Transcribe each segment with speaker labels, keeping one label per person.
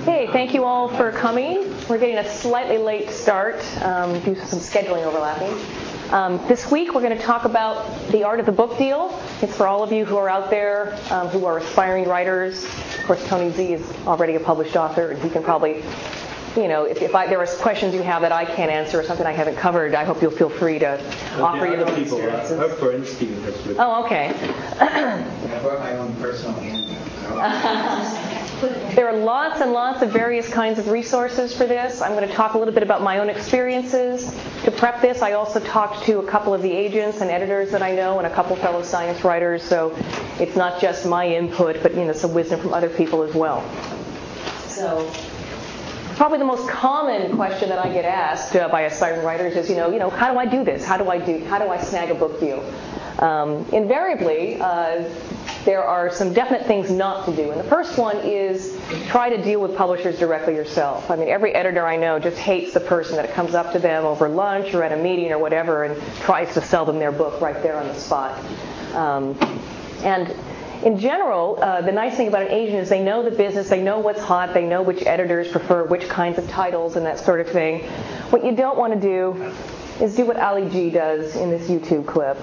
Speaker 1: Hey, thank you all for coming. We're getting a slightly late start due to some scheduling overlapping. This week we're going to talk about the art of the book deal. It's for all of you who are out there who are aspiring writers. Of course, Tony Z is already a published author, and he can probably, if there are questions you have that I can't answer or something I haven't covered, I hope you'll feel free to offer your little experiences.
Speaker 2: Her friends keep in touch with.
Speaker 1: Oh, okay.
Speaker 3: I brought my own personal handout.
Speaker 1: There are lots and lots of various kinds of resources for this. I'm going to talk a little bit about my own experiences. To prep this, I also talked to a couple of the agents and editors that I know and a couple fellow science writers, so it's not just my input, but some wisdom from other people as well. So probably the most common question that I get asked by aspiring writers is, how do I do this? How do I snag a book deal? Invariably, there are some definite things not to do. And the first one is try to deal with publishers directly yourself. I mean, every editor I know just hates the person that comes up to them over lunch or at a meeting or whatever and tries to sell them their book right there on the spot. And in general, the nice thing about an agent is they know the business, they know what's hot, they know which editors prefer which kinds of titles and that sort of thing. What you don't want to do is do what Ali G does in this YouTube clip.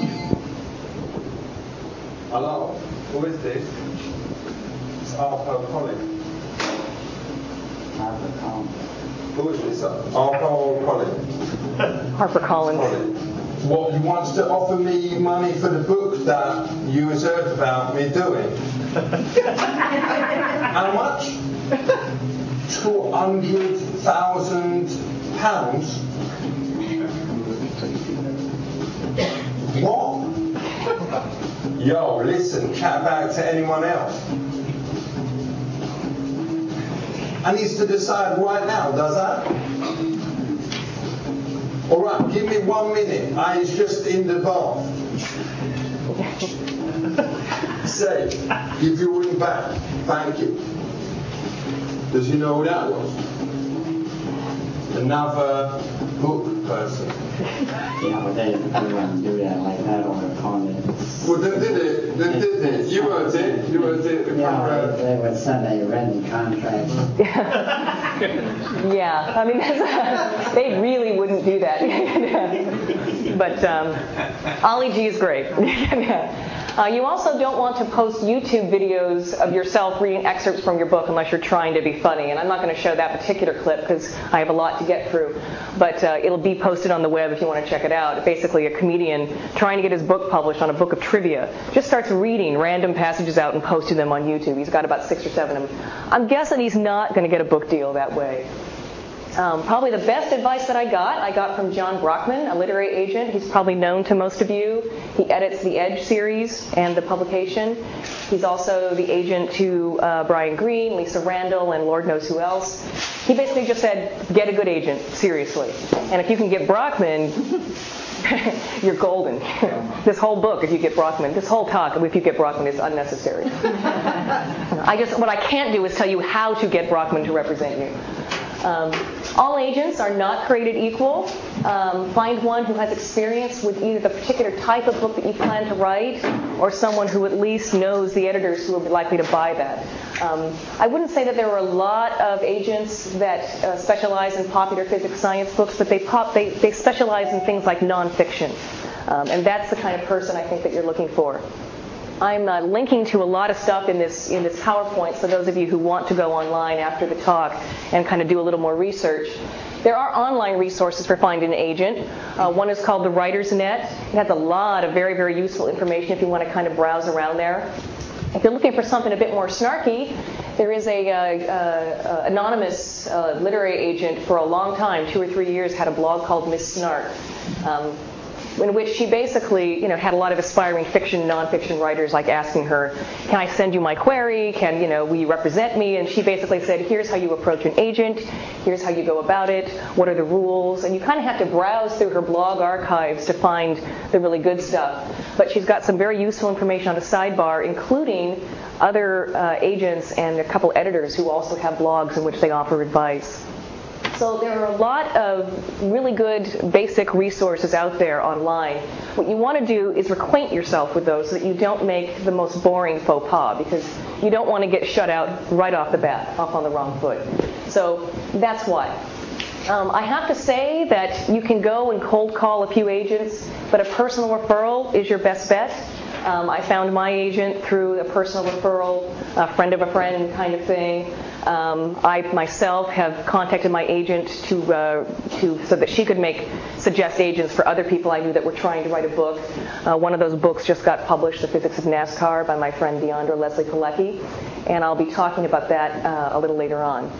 Speaker 4: Hello, who is this? It's Harper Collins.
Speaker 3: Harper Collins.
Speaker 4: Who is this? Harper Collins.
Speaker 1: Harper Collins.
Speaker 4: What, you want to offer me money for the book that you reserved about me doing? How much? £200,000? What? Yo, listen, chat back to anyone else. I need to decide right now, does I? All right, give me 1 minute. I is just in the bath. Say, give you a ring back. Thank you. Does you know who that was? Another book person.
Speaker 3: Yeah, but they wouldn't do that like that over the comments.
Speaker 4: Well, they did it. You wrote it.
Speaker 3: Yeah, they would send a written contract.
Speaker 1: Yeah, I mean, they really wouldn't do that. But Ali G is great. You also don't want to post YouTube videos of yourself reading excerpts from your book unless you're trying to be funny. And I'm not going to show that particular clip because I have a lot to get through. But it'll be posted on the web if you want to check it out. Basically, a comedian trying to get his book published on a book of trivia just starts reading random passages out and posting them on YouTube. He's got about 6 or 7 of them. I'm guessing he's not going to get a book deal that way. Probably the best advice that I got from John Brockman, a literary agent. He's probably known to most of you. He edits the Edge series and the publication. He's also the agent to Brian Greene, Lisa Randall, and Lord knows who else. He basically just said, get a good agent, seriously. And if you can get Brockman, you're golden. This whole book, if you get Brockman, this whole talk, if you get Brockman, is unnecessary. What I can't do is tell you how to get Brockman to represent you. All agents are not created equal. Find one who has experience with either the particular type of book that you plan to write or someone who at least knows the editors who will be likely to buy that. I wouldn't say that there are a lot of agents that specialize in popular physics science books, but they specialize in things like nonfiction. And that's the kind of person I think that you're looking for. I'm linking to a lot of stuff in this PowerPoint, so those of you who want to go online after the talk and kind of do a little more research. There are online resources for finding an agent. One is called the Writer's Net. It has a lot of very, very useful information if you want to kind of browse around there. If you're looking for something a bit more snarky, there is a anonymous literary agent for a long time, 2 or 3 years, had a blog called Miss Snark. In which she basically, had a lot of aspiring fiction, nonfiction writers asking her, can I send you my query? Will you represent me? And she basically said, here's how you approach an agent. Here's how you go about it. What are the rules? And you kind of have to browse through her blog archives to find the really good stuff. But she's got some very useful information on the sidebar, including other agents and a couple editors who also have blogs in which they offer advice. So there are a lot of really good basic resources out there online. What you want to do is acquaint yourself with those so that you don't make the most boring faux pas, because you don't want to get shut out right off the bat, off on the wrong foot. So that's why. I have to say that you can go and cold call a few agents, but a personal referral is your best bet. I found my agent through a personal referral, a friend of a friend kind of thing. I myself have contacted my agent so that she could suggest agents for other people I knew that were trying to write a book. One of those books just got published, The Physics of NASCAR, by my friend Deandra Leslie Pilecki, and I'll be talking about that a little later on.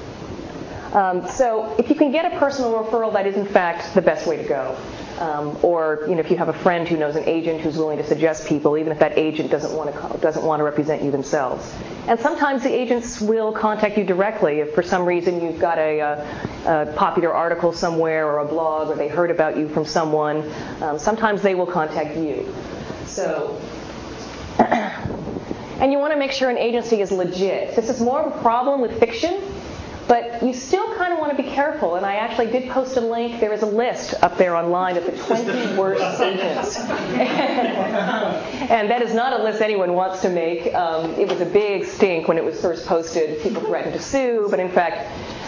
Speaker 1: So if you can get a personal referral, that is in fact the best way to go. Or if you have a friend who knows an agent who's willing to suggest people, even if that agent doesn't want to represent you themselves. And sometimes the agents will contact you directly if for some reason you've got a popular article somewhere or a blog, or they heard about you from someone. Sometimes they will contact you. So. And you want to make sure an agency is legit. This is more of a problem with fiction. But you still kind of want to be careful, and I actually did post a link. There is a list up there online of the 20 worst agents. And that is not a list anyone wants to make. It was a big stink when it was first posted. People threatened to sue, but in fact,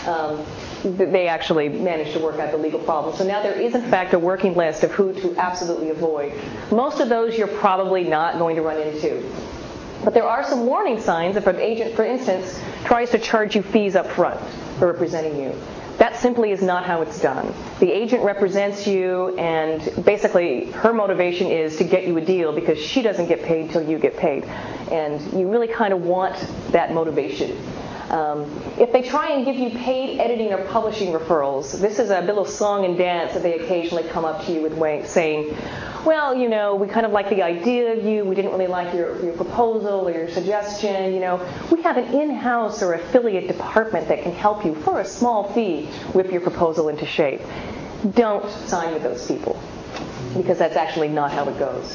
Speaker 1: they actually managed to work out the legal problem. So now there is, in fact, a working list of who to absolutely avoid. Most of those you're probably not going to run into. But there are some warning signs if an agent, for instance, tries to charge you fees up front for representing you. That simply is not how it's done. The agent represents you, and basically her motivation is to get you a deal because she doesn't get paid till you get paid. And you really kind of want that motivation. If they try and give you paid editing or publishing referrals, this is a little song and dance that they occasionally come up to you with saying, well, we kind of like the idea of you. We didn't really like your proposal or your suggestion. We have an in-house or affiliate department that can help you for a small fee whip your proposal into shape. Don't sign with those people because that's actually not how it goes.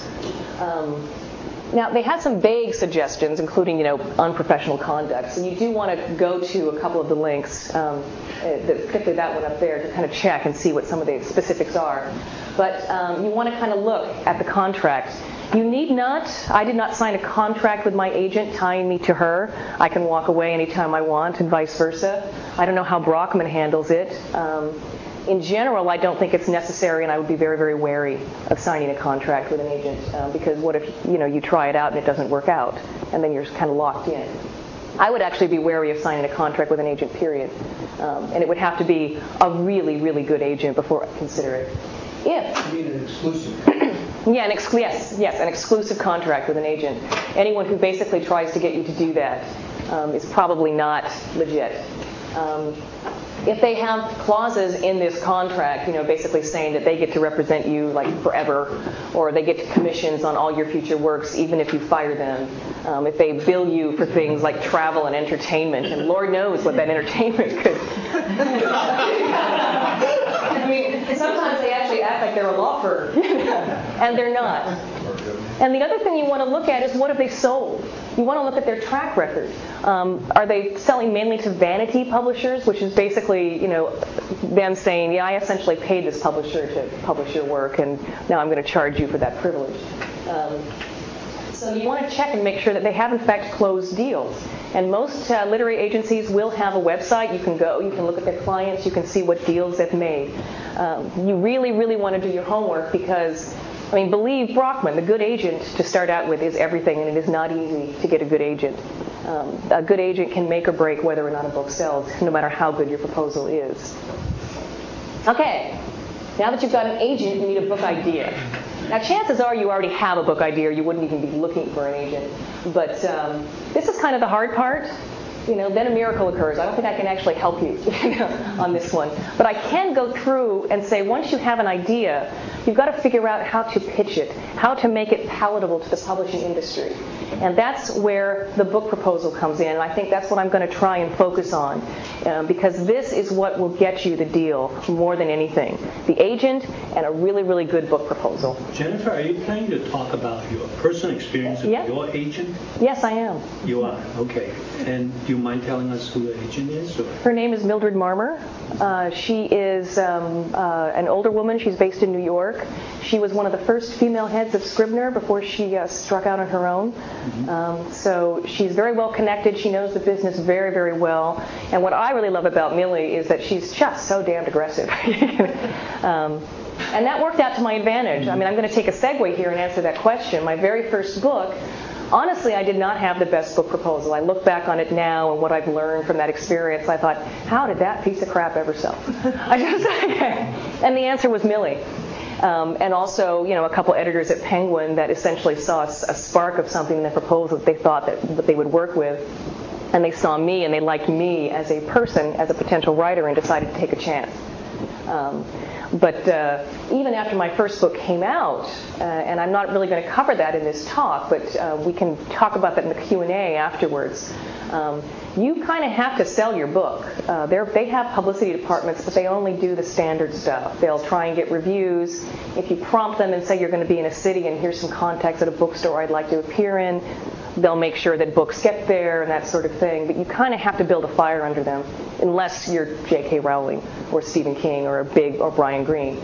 Speaker 1: Now, they have some vague suggestions, including, unprofessional conduct. So you do want to go to a couple of the links, particularly that one up there, to kind of check and see what some of the specifics are. But you want to kind of look at the contract. You need not. I did not sign a contract with my agent tying me to her. I can walk away anytime I want and vice versa. I don't know how Brockman handles it. In general, I don't think it's necessary, and I would be very, very wary of signing a contract with an agent because what if you try it out and it doesn't work out, and then you're kind of locked in. I would actually be wary of signing a contract with an agent, period. And it would have to be a really, really good agent before I consider it. If
Speaker 2: you mean an exclusive?
Speaker 1: Yeah, an exclusive contract with an agent. Anyone who basically tries to get you to do that is probably not legit. If they have clauses in this contract, basically saying that they get to represent you like forever, or they get commissions on all your future works, even if you fire them, if they bill you for things like travel and entertainment, and Lord knows what that entertainment could. I mean, sometimes they actually act like they're a law firm, and they're not. And the other thing you want to look at is what have they sold? You want to look at their track record. Are they selling mainly to vanity publishers, which is basically, them saying, yeah, I essentially paid this publisher to publish your work, and now I'm going to charge you for that privilege. So you want to check and make sure that they have, in fact, closed deals. And most literary agencies will have a website. You can go, you can look at their clients, you can see what deals they've made. You really, really want to do your homework because, believe Brockman, the good agent to start out with is everything, and it is not easy to get a good agent. A good agent can make or break whether or not a book sells, no matter how good your proposal is. Okay, now that you've got an agent, you need a book idea. Now, chances are you already have a book idea, or you wouldn't even be looking for an agent. But this is kind of the hard part. Then a miracle occurs. I don't think I can actually help you on this one. But I can go through and say, once you have an idea, you've got to figure out how to pitch it, how to make it palatable to the publishing industry. And that's where the book proposal comes in. And I think that's what I'm going to try and focus on because this is what will get you the deal more than anything. The agent and a really, really good book proposal.
Speaker 5: Jennifer, are you planning to talk about your personal experience with your agent?
Speaker 1: Yes, I am.
Speaker 5: You are? Okay. And do you mind telling us who the agent is? Or?
Speaker 1: Her name is Mildred Marmer. She is an older woman. She's based in New York. York. She was one of the first female heads of Scribner before she struck out on her own. So she's very well connected. She knows the business very, very well. And what I really love about Millie is that she's just so damned aggressive. And that worked out to my advantage. I mean, I'm going to take a segue here and answer that question. My very first book, honestly, I did not have the best book proposal. I look back on it now and what I've learned from that experience, I thought, how did that piece of crap ever sell? And the answer was Millie. And also, a couple editors at Penguin that essentially saw a spark of something in the proposal that they thought that they would work with. And they saw me and they liked me as a person, as a potential writer, and decided to take a chance. But even after my first book came out, and I'm not really going to cover that in this talk, but we can talk about that in the Q&A afterwards, you kind of have to sell your book. They have publicity departments, but they only do the standard stuff. They'll try and get reviews. If you prompt them and say you're going to be in a city and here's some contacts at a bookstore I'd like to appear in, they'll make sure that books get there and that sort of thing. But you kind of have to build a fire under them, unless you're J.K. Rowling or Stephen King or or Brian Greene.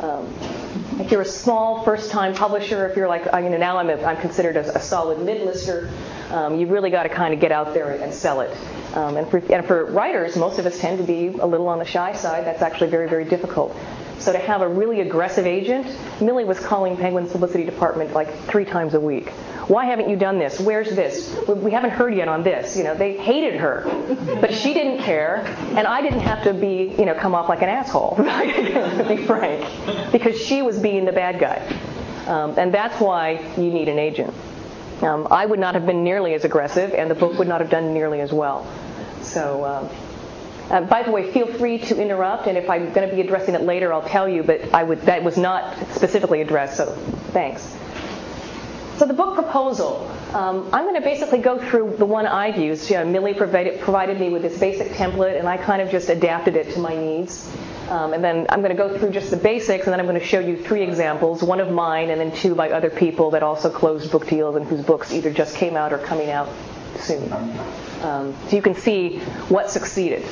Speaker 1: If you're a small first-time publisher, if you're like, now I'm considered a solid mid-lister, you've really got to kind of get out there and sell it. And for writers, most of us tend to be a little on the shy side. That's actually very, very difficult. So to have a really aggressive agent, Millie was calling Penguin's publicity department like 3 times a week. Why haven't you done this? Where's this? We haven't heard yet on this. They hated her, but she didn't care, and I didn't have to be, come off like an asshole, to be frank, because she was being the bad guy, and that's why you need an agent. I would not have been nearly as aggressive, and the book would not have done nearly as well. So. By the way, feel free to interrupt, and if I'm going to be addressing it later, I'll tell you, but that was not specifically addressed, so thanks. So the book proposal, I'm going to basically go through the one I've used. Millie provided me with this basic template, and I kind of just adapted it to my needs. And then I'm going to go through just the basics, and then I'm going to show you 3 examples, 1 of mine and then 2 by other people that also closed book deals and whose books either just came out or coming out soon. So you can see what succeeded.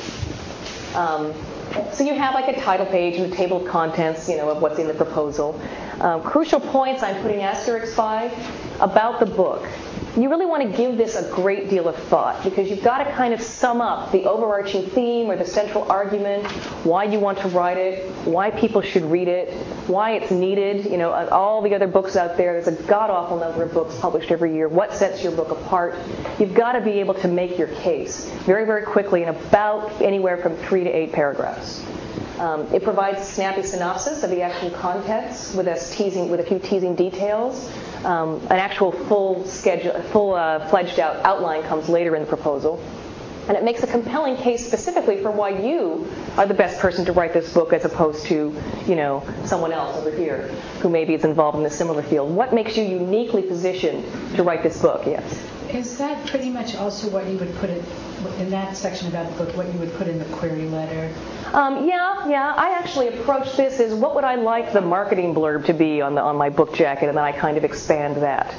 Speaker 1: So you have like a title page and a table of contents, of what's in the proposal. Crucial points I'm putting asterisks by about the book. You really want to give this a great deal of thought because you've got to kind of sum up the overarching theme or the central argument, why you want to write it, why people should read it, why it's needed. All the other books out there, there's a god-awful number of books published every year. What sets your book apart? You've got to be able to make your case very, very quickly in about anywhere from 3 to 8 paragraphs. It provides a snappy synopsis of the actual contents with a few teasing details. An actual full-fledged outline comes later in the proposal. And it makes a compelling case specifically for why you are the best person to write this book as opposed to, someone else over here who maybe is involved in a similar field. What makes you uniquely positioned to write this book? Yes.
Speaker 2: Is that pretty much also what you would put in that section about the book, what you would put in the query letter?
Speaker 1: Yeah. I actually approached this as what would I like the marketing blurb to be on my book jacket, and then I kind of expand that.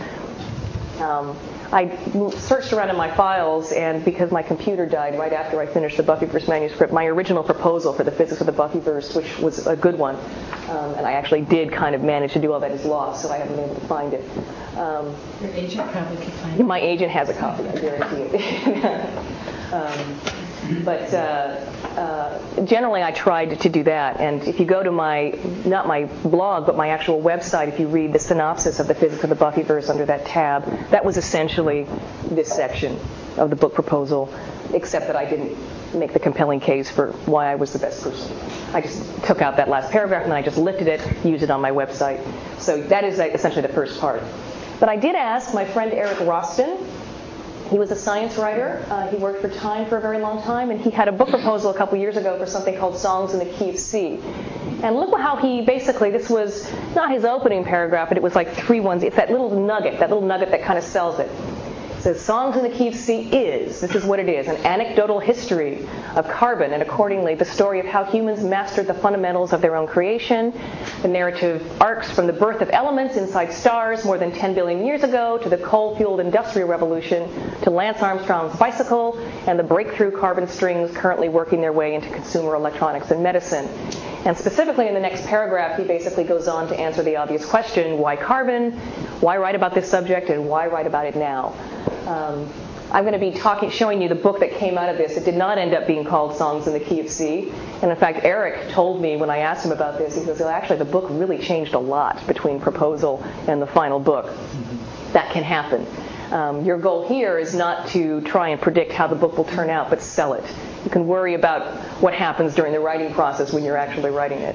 Speaker 1: I searched around in my files, and because my computer died right after I finished the Buffyverse manuscript, my original proposal for the physics of the Buffyverse, which was a good one, and I actually did kind of manage to do all that, is lost, so I haven't been able to find it.
Speaker 2: Your agent probably could find it.
Speaker 1: My agent has a copy, I guarantee it. But generally I tried to do that, and if you go to not my blog, but my actual website, if you read the synopsis of the physics of the Buffyverse under that tab, that was essentially this section of the book proposal, except that I didn't make the compelling case for why I was the best person. I just took out that last paragraph and then I just lifted it, used it on my website. So that is essentially the first part. But I did ask my friend Eric Roston. He was a science writer. He worked for Time for a very long time, and he had a book proposal a couple years ago for something called Songs in the Key of C. And look how he basically, this was not his opening paragraph, but it was like 3 ones. It's that little nugget that kind of sells it. It says, Songs in the Key of C this is what it is, an anecdotal history of carbon, and accordingly the story of how humans mastered the fundamentals of their own creation. The narrative arcs from the birth of elements inside stars more than 10 billion years ago to the coal-fueled industrial revolution to Lance Armstrong's bicycle and the breakthrough carbon strings currently working their way into consumer electronics and medicine. And specifically in the next paragraph, he basically goes on to answer the obvious question, why carbon, why write about this subject, and why write about it now? I'm going to be showing you the book that came out of this. It did not end up being called Songs in the Key of C. And in fact, Eric told me when I asked him about this, he goes, well, actually, the book really changed a lot between proposal and the final book. That can happen. Your goal here is not to try and predict how the book will turn out, but sell it. You can worry about what happens during the writing process when you're actually writing it.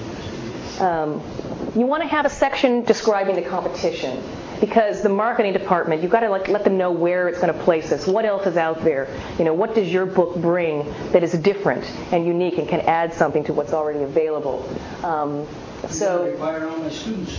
Speaker 1: You want to have a section describing the competition, because the marketing department, you've got to let them know where it's going to place this. What else is out there? What does your book bring that is different and unique and can add something to what's already available?
Speaker 5: So require all my students.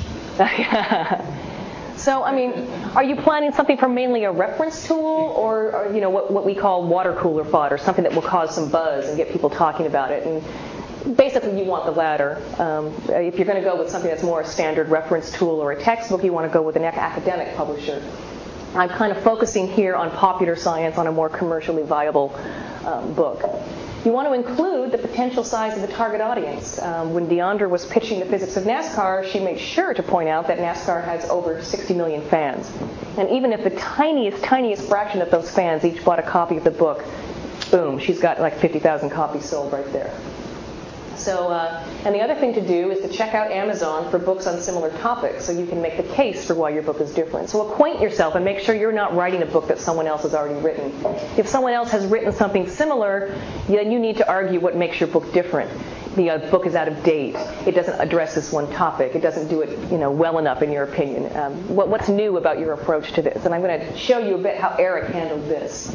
Speaker 1: So, are you planning something for mainly a reference tool, or what we call water cooler fodder, something that will cause some buzz and get people talking about it? And basically, you want the latter. If you're going to go with something that's more a standard reference tool or a textbook, you want to go with an academic publisher. I'm kind of focusing here on popular science, on a more commercially viable book. You want to include the potential size of the target audience. When Deandra was pitching the physics of NASCAR, she made sure to point out that NASCAR has over 60 million fans. And even if the tiniest fraction of those fans each bought a copy of the book, boom, she's got like 50,000 copies sold right there. So, and the other thing to do is to check out Amazon for books on similar topics, so you can make the case for why your book is different. So acquaint yourself and make sure you're not writing a book that someone else has already written. If someone else has written something similar, then you need to argue what makes your book different. The book is out of date. It doesn't address this one topic. It doesn't do it, well enough in your opinion. What's new about your approach to this? And I'm going to show you a bit how Eric handled this.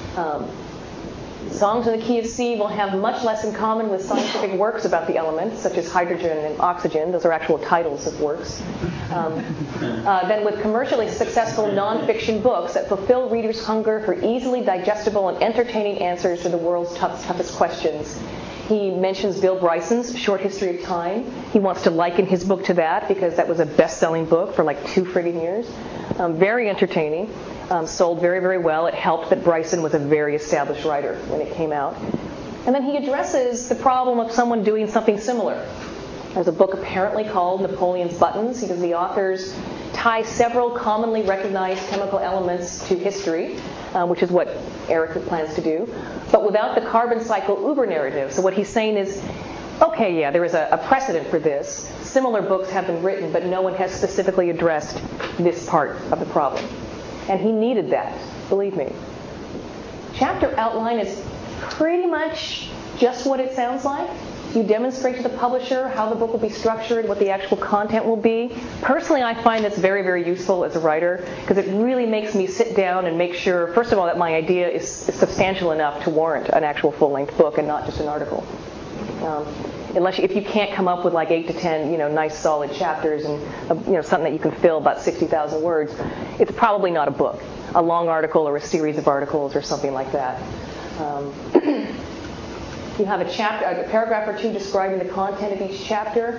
Speaker 1: Songs in the Key of C will have much less in common with scientific works about the elements, such as hydrogen and oxygen. Those are actual titles of works. Than with commercially successful nonfiction books that fulfill readers' hunger for easily digestible and entertaining answers to the world's toughest questions. He mentions Bill Bryson's Short History of Time. He wants to liken his book to that because that was a best-selling book for like 2 friggin' years. Very entertaining. Sold very, very well. It helped that Bryson was a very established writer when it came out. And then he addresses the problem of someone doing something similar. There's a book apparently called Napoleon's Buttons, because the authors tie several commonly recognized chemical elements to history, which is what Eric plans to do, but without the carbon cycle Uber narrative. So what he's saying is, okay, yeah, there is a precedent for this. Similar books have been written, but no one has specifically addressed this part of the problem. And he needed that, believe me. Chapter outline is pretty much just what it sounds like. You demonstrate to the publisher how the book will be structured, what the actual content will be. Personally, I find this very, very useful as a writer, because it really makes me sit down and make sure, first of all, that my idea is substantial enough to warrant an actual full-length book and not just an article. If you can't come up with like 8 to 10, nice solid chapters and something that you can fill about 60,000 words, it's probably not a book, a long article or a series of articles or something like that. You have a paragraph or two describing the content of each chapter,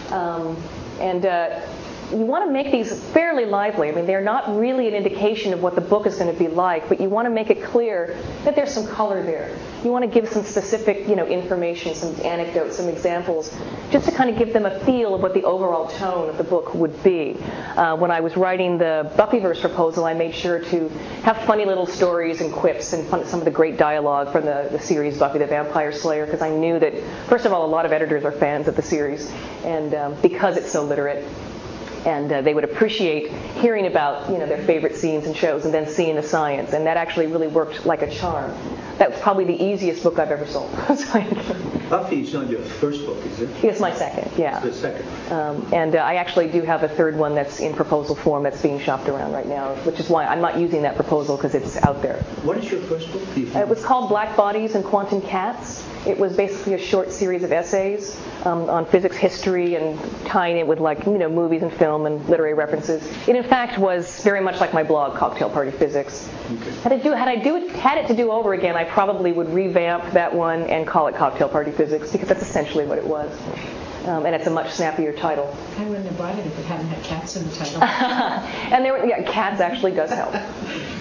Speaker 1: and you want to make these fairly lively. They're not really an indication of what the book is going to be like, but you want to make it clear that there's some color there. You want to give some specific, information, some anecdotes, some examples, just to kind of give them a feel of what the overall tone of the book would be. When I was writing the Buffyverse proposal, I made sure to have funny little stories and quips and some of the great dialogue from the series Buffy the Vampire Slayer, because I knew that, first of all, a lot of editors are fans of the series, and because it's so literate. And they would appreciate hearing about, their favorite scenes and shows, and then seeing the science. And that actually really worked like a charm. That was probably the easiest book I've ever sold.
Speaker 5: Buffy is not your first book, is it?
Speaker 1: It's my second, yeah.
Speaker 5: It's the second.
Speaker 1: And I actually do have a third one that's in proposal form that's being shopped around right now, which is why I'm not using that proposal, because it's out there.
Speaker 5: What is your first book?
Speaker 1: It was called Black Bodies and Quantum Cats. It was basically a short series of essays on physics history and tying it with movies and film and literary references. It in fact was very much like my blog, Cocktail Party Physics. Okay. Had it to do over again, I probably would revamp that one and call it Cocktail Party Physics, because that's essentially what it was. And it's a much snappier title.
Speaker 2: I wouldn't have bought it if it hadn't had cats in the title.
Speaker 1: And cats actually does help.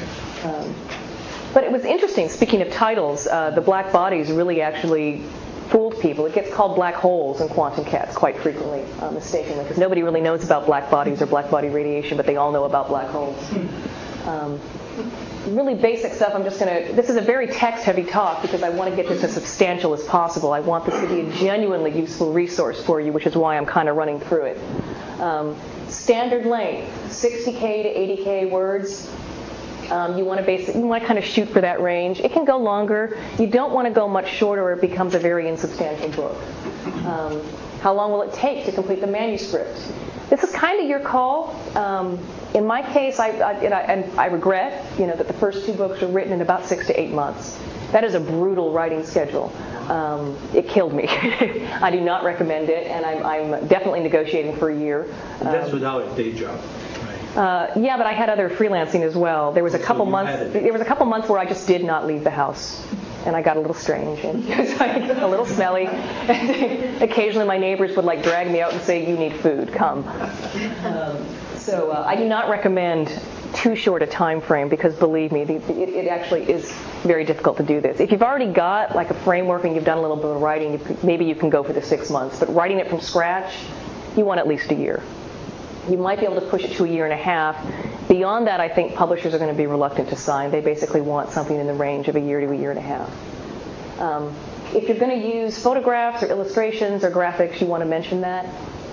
Speaker 1: But it was interesting, speaking of titles, the Black Bodies really actually fooled people. It gets called black holes in quantum cats quite frequently, mistakenly, because nobody really knows about black bodies or black body radiation, but they all know about black holes. Really basic stuff. This is a very text-heavy talk because I want to get this as substantial as possible. I want this to be a genuinely useful resource for you, which is why I'm kind of running through it. Standard length, 60K to 80K words. You want to kind of shoot for that range. It can go longer. You don't want to go much shorter or it becomes a very insubstantial book. How long will it take to complete the manuscript? This is kind of your call. In my case, I regret, that the first 2 books were written in about 6 to 8 months. That is a brutal writing schedule. It killed me. I do not recommend it, and I'm definitely negotiating for a year.
Speaker 5: That's without a day job.
Speaker 1: Yeah, but I had other freelancing as well. There was a couple months where I just did not leave the house, and I got a little strange and it was like a little smelly. Occasionally, my neighbors would drag me out and say, "You need food. Come." So I do not recommend too short a time frame because, believe me, it actually is very difficult to do this. If you've already got a framework and you've done a little bit of writing, maybe you can go for the 6 months. But writing it from scratch, you want at least a year. You might be able to push it to a year and a half. Beyond that, I think publishers are going to be reluctant to sign. They basically want something in the range of a year to a year and a half. If you're going to use photographs or illustrations or graphics, you want to mention that.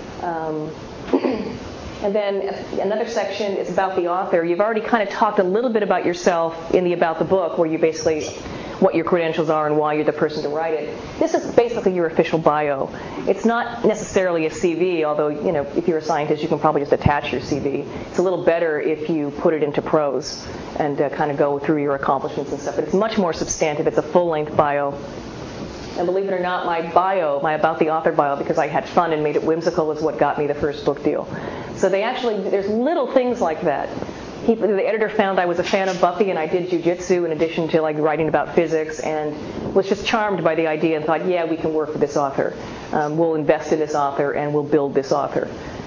Speaker 1: And then another section is about the author. You've already kind of talked a little bit about yourself in the About the Book, where you basically what your credentials are and why you're the person to write it. This is basically your official bio. It's not necessarily a CV, although, if you're a scientist, you can probably just attach your CV. It's a little better if you put it into prose and kind of go through your accomplishments and stuff. But it's much more substantive. It's a full-length bio. And believe it or not, my About the Author bio, because I had fun and made it whimsical, is what got me the first book deal. So there's little things like that. The editor found I was a fan of Buffy and I did jujitsu in addition to writing about physics, and was just charmed by the idea and thought, yeah, we can work with this author. We'll invest in this author and we'll build this author.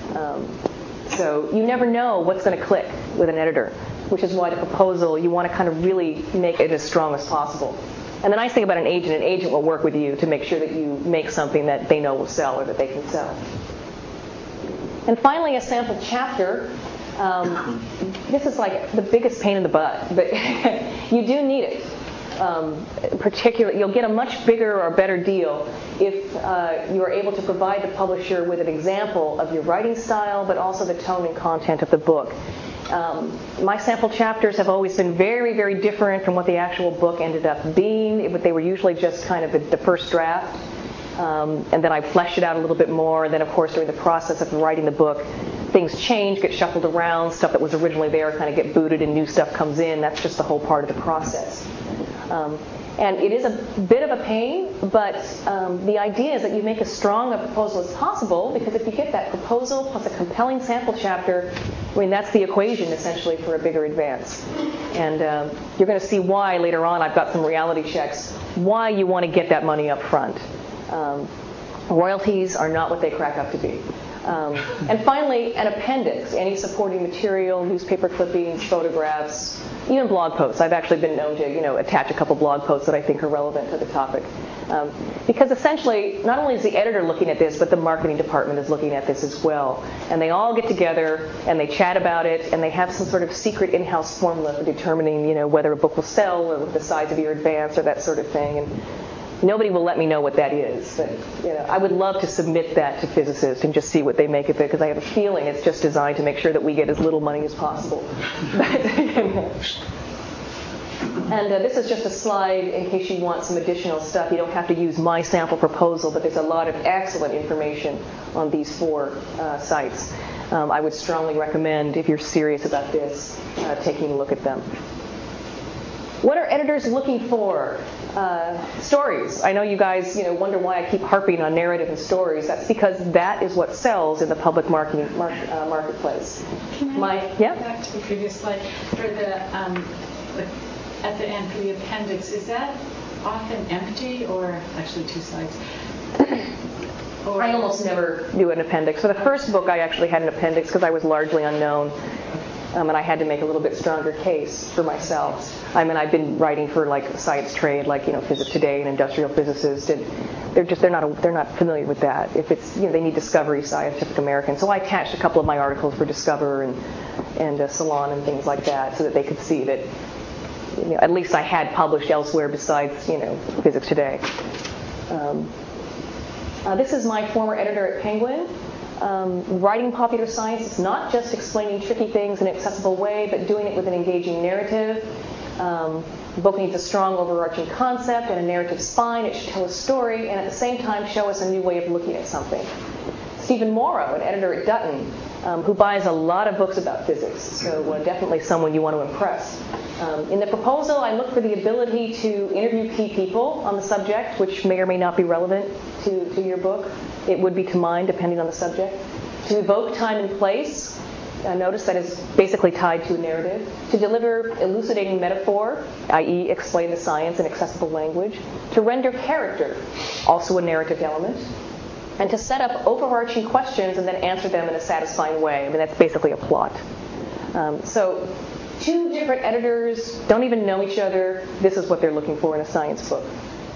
Speaker 1: So you never know what's going to click with an editor, which is why the proposal, you want to kind of really make it as strong as possible. And the nice thing about an agent will work with you to make sure that you make something that they know will sell or that they can sell. And finally, a sample chapter. This is the biggest pain in the butt, but you do need it. Particularly, you'll get a much bigger or better deal if you are able to provide the publisher with an example of your writing style, but also the tone and content of the book. My sample chapters have always been very, very different from what the actual book ended up being. They were usually just kind of the first draft. And then I fleshed it out a little bit more. And then, of course, during the process of writing the book, things change, get shuffled around. Stuff that was originally there kind of get booted and new stuff comes in. That's just the whole part of the process. And it is a bit of a pain, but the idea is that you make as strong a proposal as possible, because if you get that proposal plus a compelling sample chapter, that's the equation essentially for a bigger advance. And you're going to see why later on. I've got some reality checks, why you want to get that money up front. Royalties are not what they crack up to be. And finally, an appendix, any supporting material, newspaper clippings, photographs, even blog posts. I've actually been known to, attach a couple blog posts that I think are relevant to the topic. Because essentially, not only is the editor looking at this, but the marketing department is looking at this as well. And they all get together and they chat about it, and they have some sort of secret in-house formula for determining, whether a book will sell or the size of your advance or that sort of thing. And nobody will let me know what that is, but I would love to submit that to physicists and just see what they make of it, because I have a feeling it's just designed to make sure that we get as little money as possible. And this is just a slide in case you want some additional stuff. You don't have to use my sample proposal, but there's a lot of excellent information on these 4 sites. I would strongly recommend, if you're serious about this, taking a look at them. What are editors looking for? Stories. I know you guys, wonder why I keep harping on narrative and stories. That's because that is what sells in the public marketplace.
Speaker 2: Can I go back to the previous slide for the at the end for the appendix? Is that often empty, or actually 2 slides?
Speaker 1: I almost never do an appendix. For the first book, I actually had an appendix because I was largely unknown. And I had to make a little bit stronger case for myself. I've been writing for Science Trade, Physics Today and Industrial Physicist. And they're not familiar with that. If it's, they need Discovery, Scientific American. So I attached a couple of my articles for Discover and Salon and things like that, so that they could see that at least I had published elsewhere besides Physics Today. This is my former editor at Penguin. Writing popular science is not just explaining tricky things in an accessible way, but doing it with an engaging narrative. The book needs a strong overarching concept and a narrative spine. It should tell a story and at the same time show us a new way of looking at something. Stephen Morrow, an editor at Dutton, who buys a lot of books about physics, so definitely someone you want to impress. In the proposal, I look for the ability to interview key people on the subject, which may or may not be relevant to your book. It would be to mine, depending on the subject. To evoke time and place. Notice that is basically tied to a narrative. To deliver elucidating metaphor, i.e. explain the science in accessible language. To render character, also a narrative element. And to set up overarching questions and then answer them in a satisfying way. I mean, that's basically a plot. So two different editors don't even know each other. This is what they're looking for in a science book.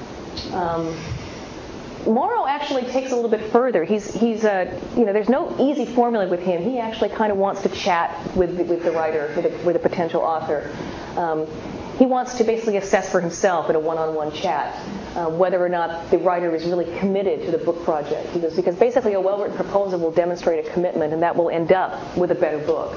Speaker 1: Morrow actually takes a little bit further. There's no easy formula with him. He actually kind of wants to chat with the writer, with a potential author. He wants to basically assess for himself in a one-on-one chat whether or not the writer is really committed to the book project. He goes, because basically a well-written proposal will demonstrate a commitment, and that will end up with a better book.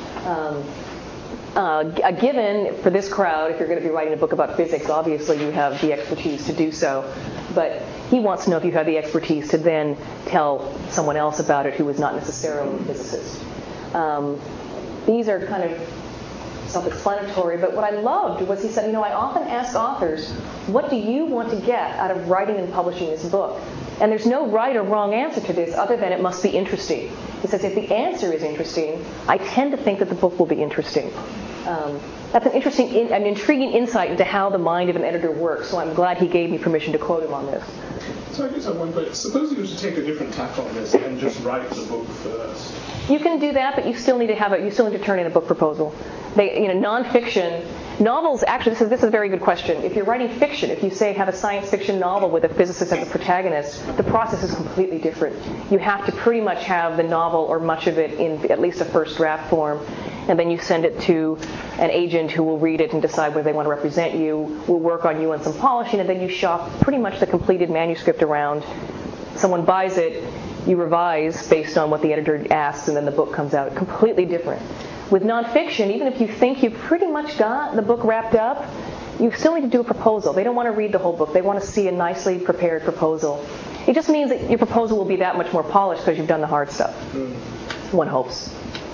Speaker 1: A given for this crowd, if you're going to be writing a book about physics, obviously you have the expertise to do so. But he wants to know if you have the expertise to then tell someone else about it who is not necessarily a physicist. These are kind of self-explanatory, but what I loved was he said, I often ask authors, what do you want to get out of writing and publishing this book? And there's no right or wrong answer to this other than it must be interesting. He says, if the answer is interesting, I tend to think that the book will be interesting. That's an intriguing insight into how the mind of an editor works, so I'm glad he gave me permission to quote him on this.
Speaker 6: So I guess I wonder, suppose you were to take a different tack on this and just write the book first.
Speaker 1: You can do that, but you still need to turn in a book proposal. Nonfiction, novels, actually, this is a very good question. If you're writing fiction, if you say have a science fiction novel with a physicist as a protagonist, the process is completely different. You have to pretty much have the novel or much of it in at least a first draft form, and then you send it to an agent who will read it and decide whether they want to represent you, will work on you on some polishing, and then you shop pretty much the completed manuscript around. Someone buys it, you revise based on what the editor asks, and then the book comes out completely different. With nonfiction, even if you think you've pretty much got the book wrapped up, you still need to do a proposal. They don't want to read the whole book. They want to see a nicely prepared proposal. It just means that your proposal will be that much more polished because you've done the hard stuff. One hopes.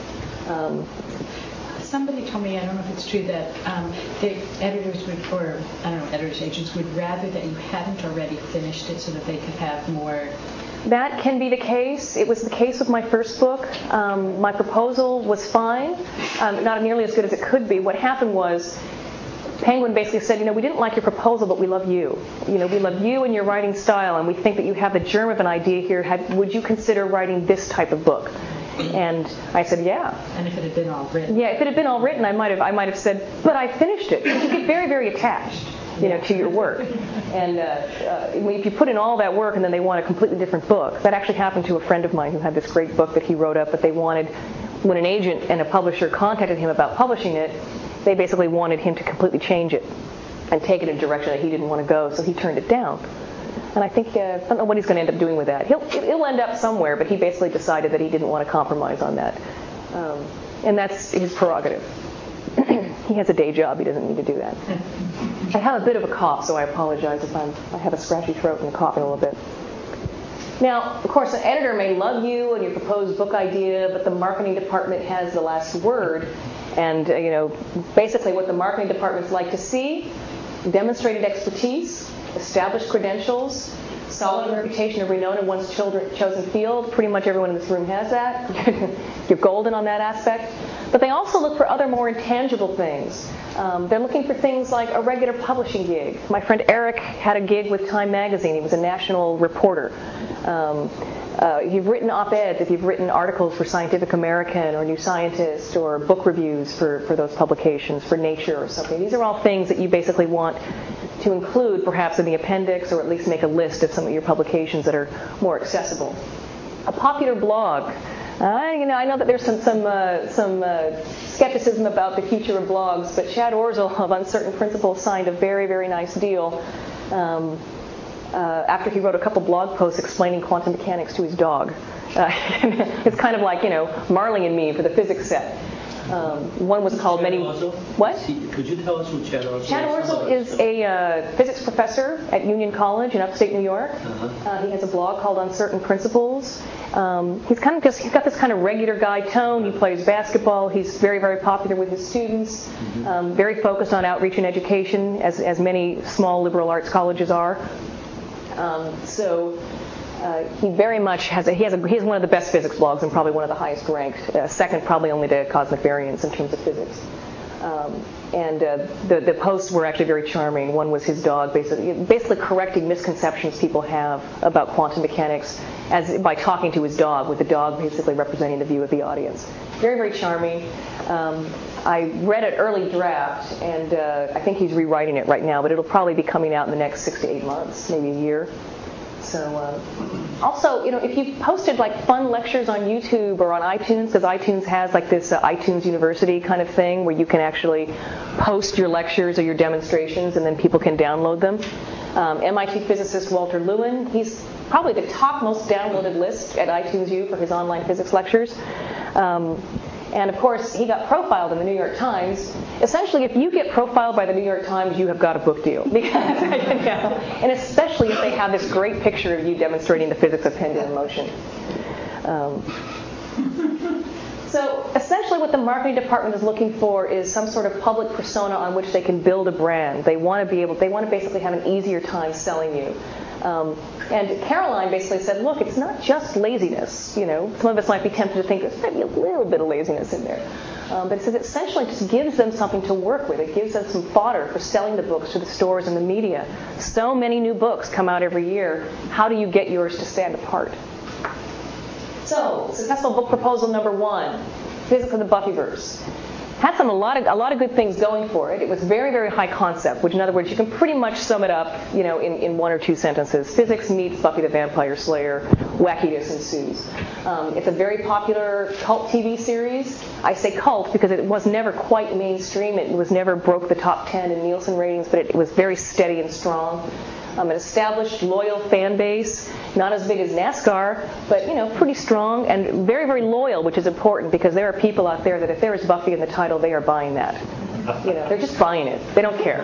Speaker 2: Somebody told me, I don't know if it's true, that the editors agents would rather that you hadn't already finished it so that they could have more.
Speaker 1: That can be the case. It was the case with my first book. My proposal was fine, not nearly as good as it could be. What happened was Penguin basically said, we didn't like your proposal, but we love you. We love you and your writing style, and we think that you have the germ of an idea here. Would you consider writing this type of book? And I said, yeah.
Speaker 2: And if it had been all written?
Speaker 1: Yeah, if it had been all written, I might have said, but I finished it. You get very, very attached, to your work. And if you put in all that work and then they want a completely different book, that actually happened to a friend of mine who had this great book that he wrote up, but they wanted, when an agent and a publisher contacted him about publishing it, they basically wanted him to completely change it and take it in a direction that he didn't want to go, so he turned it down. And I think, I don't know what he's going to end up doing with that. He'll end up somewhere, but he basically decided that he didn't want to compromise on that. And that's his prerogative. He has a day job. He doesn't need to do that. I have a bit of a cough, so I apologize if I have a scratchy throat and coughing a little bit. Now, of course, an editor may love you and your proposed book idea, but the marketing department has the last word. And, basically what the marketing departments like to see, demonstrated expertise, established credentials, solid reputation of renown in one's chosen field. Pretty much everyone in this room has that. You're golden on that aspect. But they also look for other more intangible things. They're looking for things like a regular publishing gig. My friend Eric had a gig with Time Magazine. He was a national reporter. You've written op-eds, if you've written articles for Scientific American or New Scientist or book reviews for those publications, for Nature or something. These are all things that you basically want to include perhaps in the appendix, or at least make a list of some of your publications that are more accessible. A popular blog. I know that there's some skepticism about the future of blogs, but Chad Orzel of Uncertain Principles signed a very, very nice deal after he wrote a couple blog posts explaining quantum mechanics to his dog. It's kind of like, Marley and Me for the physics set. One was called Many... What?
Speaker 5: Could you tell us who Chad Orzel is?
Speaker 1: Chad Orzel is a physics professor at Union College in upstate New York. He has a blog called Uncertain Principles. He's got this kind of regular guy tone. He plays basketball. He's very, very popular with his students. Very focused on outreach and education, as many small liberal arts colleges are. He very much has he has one of the best physics blogs and probably one of the highest ranked, second probably only to Cosmic Variance in terms of physics. The posts were actually very charming. One was his dog basically correcting misconceptions people have about quantum mechanics by talking to his dog, with the dog basically representing the view of the audience. Very, very charming. I read an early draft, and I think he's rewriting it right now, but it'll probably be coming out in the next 6 to 8 months, maybe a year. So, also, if you've posted like fun lectures on YouTube or on iTunes, because iTunes has like this iTunes University kind of thing where you can actually post your lectures or your demonstrations and then people can download them. MIT physicist Walter Lewin, he's probably the top most downloaded list at iTunes U for his online physics lectures. And of course, he got profiled in the New York Times. Essentially, if you get profiled by the New York Times, you have got a book deal. And especially if they have this great picture of you demonstrating the physics of pendulum motion. So essentially what the marketing department is looking for is some sort of public persona on which they can build a brand. They want to basically have an easier time selling you. And Caroline basically said, look, it's not just laziness. Some of us might be tempted to think there's maybe a little bit of laziness in there. But it says it essentially just gives them something to work with. It gives them some fodder for selling the books to the stores and the media. So many new books come out every year. How do you get yours to stand apart? So, successful book proposal number 1, Physics of the Buffyverse. Had a lot of good things going for it. It was very, very high concept, which in other words, you can pretty much sum it up, in 1 or 2 sentences. Physics meets Buffy the Vampire Slayer, wackiness ensues. It's a very popular cult TV series. I say cult because it was never quite mainstream. It was never broke the top 10 in Nielsen ratings, but it was very steady and strong. An established, loyal fan base, not as big as NASCAR, but pretty strong and very, very loyal, which is important because there are people out there that if there is Buffy in the title, they are buying that. They're just buying it. They don't care.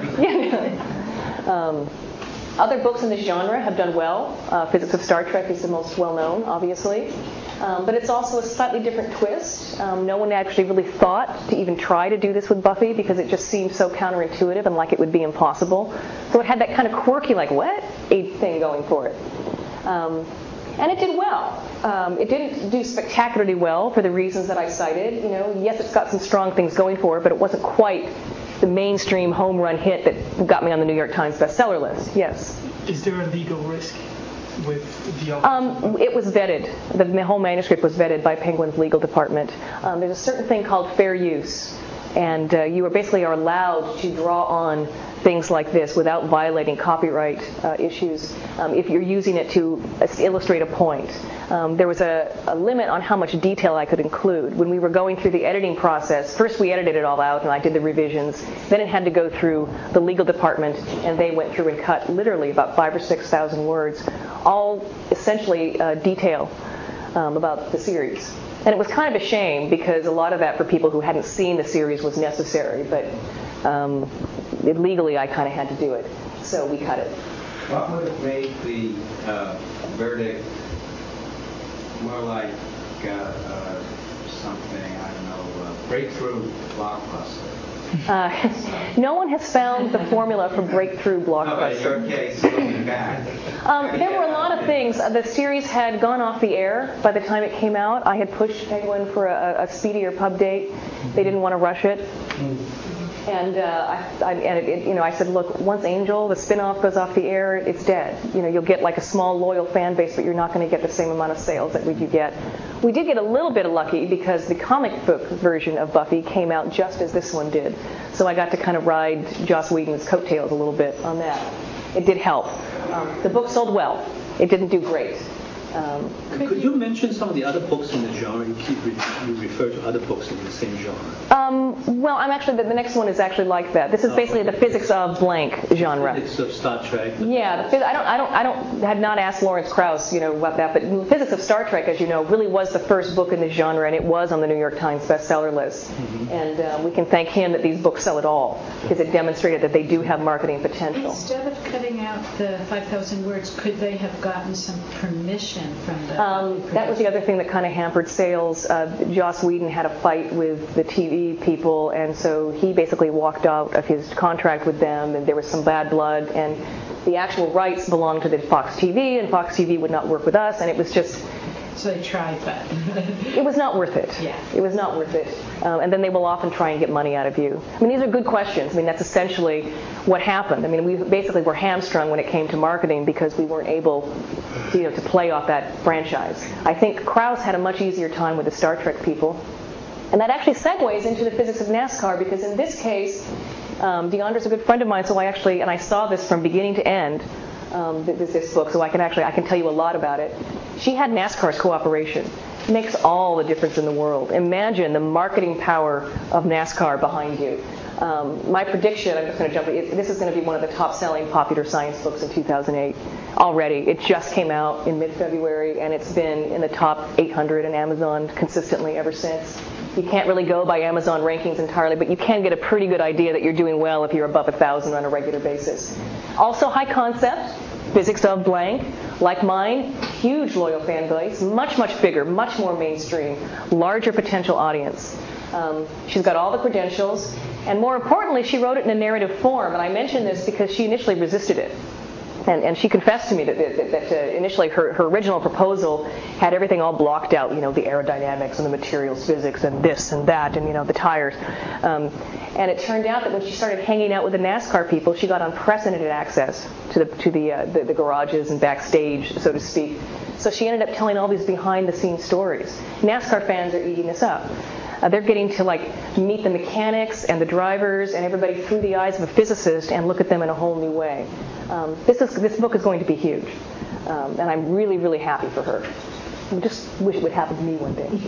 Speaker 1: Other books in this genre have done well. Physics of Star Trek is the most well-known, obviously. But it's also a slightly different twist. No one actually really thought to even try to do this with Buffy because it just seemed so counterintuitive and like it would be impossible. So it had that kind of quirky, like, what? thing going for it. And it did well. It didn't do spectacularly well for the reasons that I cited. Yes, it's got some strong things going for it, but it wasn't quite the mainstream home run hit that got me on the New York Times bestseller list. Yes.
Speaker 7: Is there a legal risk with the author?
Speaker 1: It was vetted. The whole manuscript was vetted by Penguin's legal department. There's a certain thing called fair use, and you are allowed to draw on things like this without violating copyright issues if you're using it to illustrate a point. There was a limit on how much detail I could include. When we were going through the editing process, first we edited it all out and I did the revisions. Then it had to go through the legal department and they went through and cut literally about 5,000 or 6,000 words, all essentially detail about the series. And it was kind of a shame because a lot of that for people who hadn't seen the series was necessary, but legally I kind of had to do it. So we cut it.
Speaker 8: What would have made the verdict more like something, I don't know, breakthrough blockbuster?
Speaker 1: No one has found the formula for breakthrough blockbuster.
Speaker 8: No, in your case, looking back.
Speaker 1: There were a lot of things. The series had gone off the air by the time it came out. I had pushed Penguin for a speedier pub date. They didn't want to rush it. And I said, look, once Angel, the spin-off, goes off the air, it's dead. You'll get like a small loyal fan base, but you're not going to get the same amount of sales that we do get. We did get a little bit of lucky because the comic book version of Buffy came out just as this one did. So I got to kind of ride Joss Whedon's coattails a little bit on that. It did help. The book sold well. It didn't do great.
Speaker 5: Could you mention some of the other books in the genre? You refer to other books in the same genre.
Speaker 1: Well, I'm actually the next one is actually like that. This is basically the physics of blank genre.
Speaker 5: Physics of Star Trek.
Speaker 1: Yeah, I had not asked Lawrence Krauss, about that, but Physics of Star Trek, as you know, really was the first book in the genre, and it was on the New York Times bestseller list. Mm-hmm. And we can thank him that these books sell at all, because it demonstrated that they do have marketing potential.
Speaker 2: Instead of cutting out the 5,000 words, could they have gotten some permission from the
Speaker 1: that was the other thing that kind of hampered sales. Joss Whedon had a fight with the TV people, and so he basically walked out of his contract with them, and there was some bad blood, and the actual rights belonged to the Fox TV, and Fox TV would not work with us, and it was just...
Speaker 2: So they tried, but...
Speaker 1: It was not worth it.
Speaker 2: Yeah.
Speaker 1: It was not worth it. And then they will often try and get money out of you. I mean, these are good questions. I mean, that's essentially what happened. I mean, we basically were hamstrung when it came to marketing because we weren't able to play off that franchise. I think Krauss had a much easier time with the Star Trek people. And that actually segues into the physics of NASCAR, because in this case, Deandra's a good friend of mine, so I saw this from beginning to end, this book, so I can tell you a lot about it. She had NASCAR's cooperation. It makes all the difference in the world. Imagine the marketing power of NASCAR behind you. My prediction, I'm just going to jump in, this is going to be one of the top-selling popular science books in 2008 already. It just came out in mid-February, and it's been in the top 800 in Amazon consistently ever since. You can't really go by Amazon rankings entirely, but you can get a pretty good idea that you're doing well if you're above 1,000 on a regular basis. Also high concept, physics of blank, like mine, huge loyal fan base, much, much bigger, much more mainstream, larger potential audience. She's got all the credentials, and more importantly, she wrote it in a narrative form, and I mention this because she initially resisted it. And she confessed to me that initially her original proposal had everything all blocked out, the aerodynamics and the materials physics and this and that and, the tires. And it turned out that when she started hanging out with the NASCAR people, she got unprecedented access to the garages and backstage, so to speak. So she ended up telling all these behind-the-scenes stories. NASCAR fans are eating this up. They're getting to meet the mechanics and the drivers and everybody through the eyes of a physicist and look at them in a whole new way. This book is going to be huge, and I'm really, really happy for her. I just wish it would happen to me one day.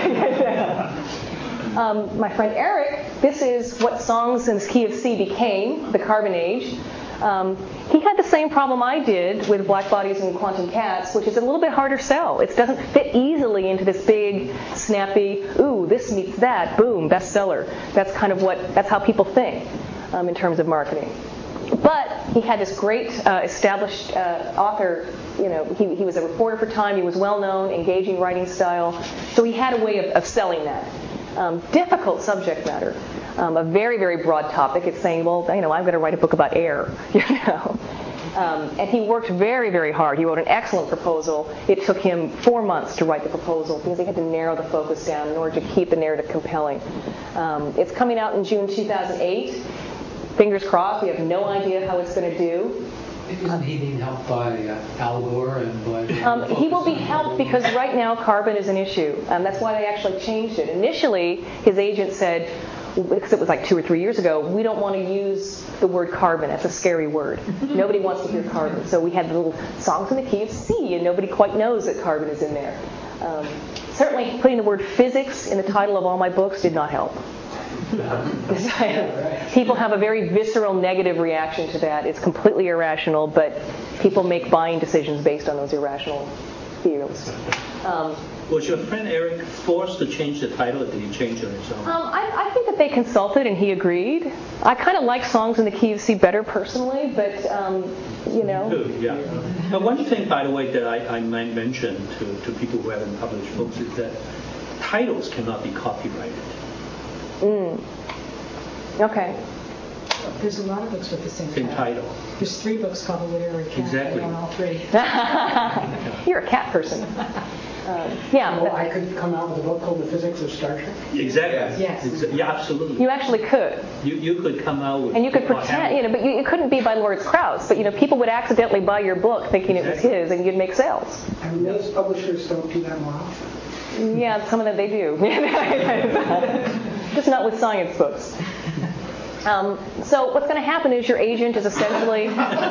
Speaker 1: My friend Eric, this is what Songs in the Key of C became, the Carbon Age. He had the same problem I did with Black Bodies and Quantum Cats, which is a little bit harder sell. It doesn't fit easily into this big, snappy, ooh, this meets that, boom, bestseller. That's how people think in terms of marketing. But he had this great established author, he was a reporter for Time, he was well known, engaging writing style, so he had a way of selling that. Difficult subject matter. A very, very broad topic. It's saying, well, I'm going to write a book about air, And he worked very, very hard. He wrote an excellent proposal. It took him 4 months to write the proposal because he had to narrow the focus down in order to keep the narrative compelling. It's coming out in June 2008. Fingers crossed. We have no idea how it's going to do.
Speaker 9: Isn't he being helped by Al Gore and by...
Speaker 1: He will be helped because right now carbon is an issue. That's why they actually changed it. Initially, his agent said, because it was 2 or 3 years ago, we don't want to use the word carbon. That's a scary word. Nobody wants to hear carbon. So we had the little Songs in the Key of C, and nobody quite knows that carbon is in there. Certainly, putting the word physics in the title of all my books did not help. People have a very visceral negative reaction to that. It's completely irrational, but people make buying decisions based on those irrational feels.
Speaker 5: Was your friend Eric forced to change the title, or did he change it on his own?
Speaker 1: I think that they consulted and he agreed. I kind of like Songs in the Key of C better personally, but,
Speaker 5: Yeah. But one thing, by the way, that I might mention to people who haven't published books is that titles cannot be copyrighted.
Speaker 1: Okay.
Speaker 2: There's a lot of books with the same
Speaker 5: title.
Speaker 2: There's 3 books called The Literary Cat.
Speaker 5: Exactly.
Speaker 2: I own all 3.
Speaker 1: You're a cat person. Yeah.
Speaker 10: So I could come out with a book called The Physics of Star Trek?
Speaker 5: Exactly.
Speaker 2: Yes.
Speaker 5: Yeah, absolutely.
Speaker 1: You actually could.
Speaker 5: You could come out with.
Speaker 1: And you could pretend, but it couldn't be by Lawrence Krauss. But people would accidentally buy your book thinking it was his, and you'd make sales.
Speaker 10: And most publishers don't do that more often.
Speaker 1: Yeah, some of them they do. Just not with science books. So what's going to happen is your agent is essentially,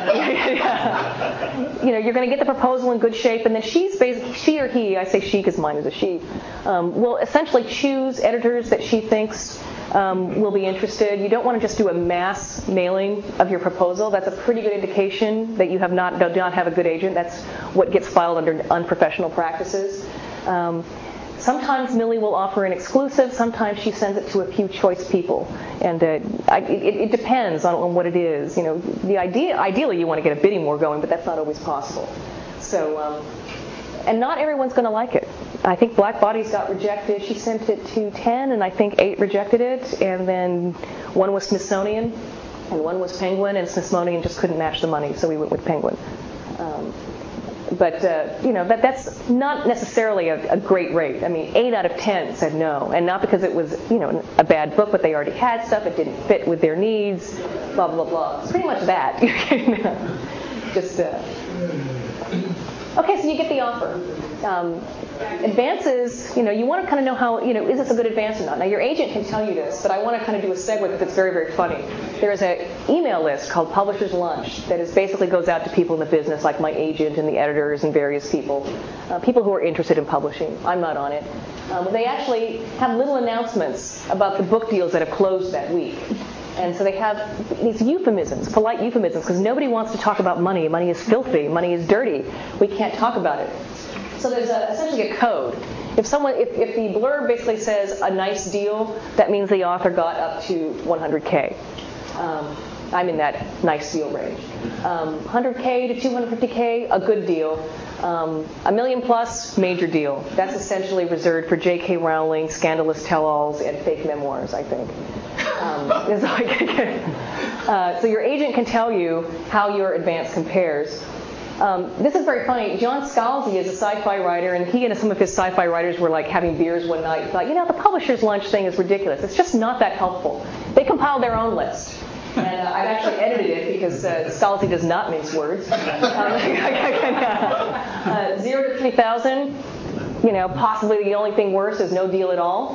Speaker 1: you're going to get the proposal in good shape, and then she or he, I say she because mine is a she, will essentially choose editors that she thinks will be interested. You don't want to just do a mass mailing of your proposal. That's a pretty good indication that you do not have a good agent. That's what gets filed under unprofessional practices. Sometimes Millie will offer an exclusive. Sometimes she sends it to a few choice people, and it depends on what it is. Ideally you want to get a bidding war going, but that's not always possible. So, and not everyone's going to like it. I think Black Bodies got rejected. She sent it to 10, and I think 8 rejected it, and then 1 was Smithsonian, and 1 was Penguin, and Smithsonian just couldn't match the money, so we went with Penguin. But that's not necessarily a great rate. I mean, 8 out of 10 said no, and not because it was a bad book, but they already had stuff. It didn't fit with their needs. Blah blah blah. It's pretty much that. Okay, so you get the offer. Advances, you want to kind of know how, is this a good advance or not? Now, your agent can tell you this, but I want to kind of do a segue because it's very, very funny. There is an email list called Publisher's Lunch that basically goes out to people in the business, like my agent and the editors and various people who are interested in publishing. I'm not on it. They actually have little announcements about the book deals that have closed that week. And so they have these euphemisms, polite euphemisms, because nobody wants to talk about money. Money is filthy. Money is dirty. We can't talk about it. So there's essentially a code. If the blurb basically says a nice deal, that means the author got up to 100K. I'm in that nice deal range. 100K to 250K, a good deal. $1 million plus, major deal. That's essentially reserved for J.K. Rowling, scandalous tell-alls, and fake memoirs, I think. So your agent can tell you how your advance compares. This is very funny. John Scalzi is a sci-fi writer, and he and some of his sci-fi writers were like having beers one night. He thought, the Publisher's Lunch thing is ridiculous. It's just not that helpful. They compiled their own list. And I've actually edited it because Scalzi does not mince words. 0 to 3,000, possibly the only thing worse is no deal at all.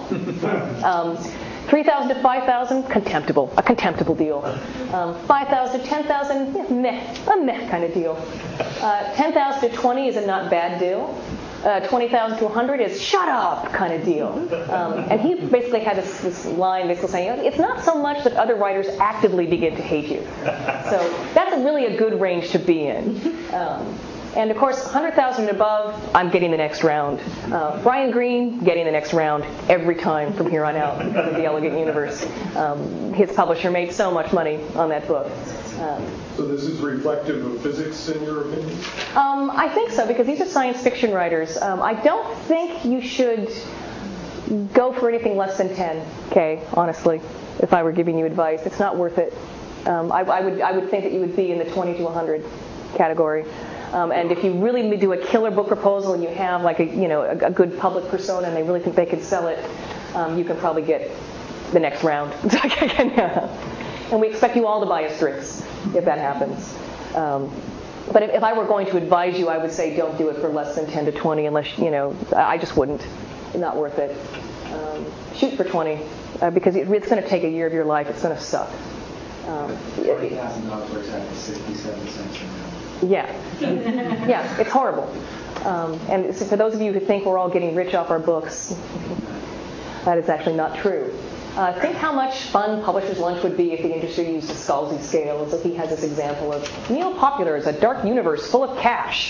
Speaker 1: 3,000 to 5,000, a contemptible deal. 5,000 to 10,000, a meh kind of deal. 10,000 to 20 is a not bad deal. 20,000 to 100 is shut up kind of deal. And he basically had this line basically saying, it's not so much that other writers actively begin to hate you. So that's really a good range to be in. And of course, 100,000 and above, I'm getting the next round. Brian Greene, getting the next round every time from here on out because of The Elegant Universe. His publisher made so much money on that book.
Speaker 6: So this is reflective of physics, in your opinion?
Speaker 1: I think so, because these are science fiction writers. I don't think you should go for anything less than 10K, honestly, if I were giving you advice. It's not worth it. I would think that you would be in the 20 to 100 category. And if you really do a killer book proposal and you have like a good public persona and they really think they can sell it, you can probably get the next round. And we expect you all to buy Asterix if that happens. But if I were going to advise you, I would say don't do it for less than 10 to 20 unless, I just wouldn't. Not worth it. Shoot for 20 because it's going to take a year of your life. It's going to suck.
Speaker 3: $40,000 works out to 67 cents an hour.
Speaker 1: Yeah, it's horrible. And so for those of you who think we're all getting rich off our books, that is actually not true. Think how much fun Publisher's Lunch would be if the industry used a Scalzi scale. So he has this example of Neo-Popular is a dark universe full of cash,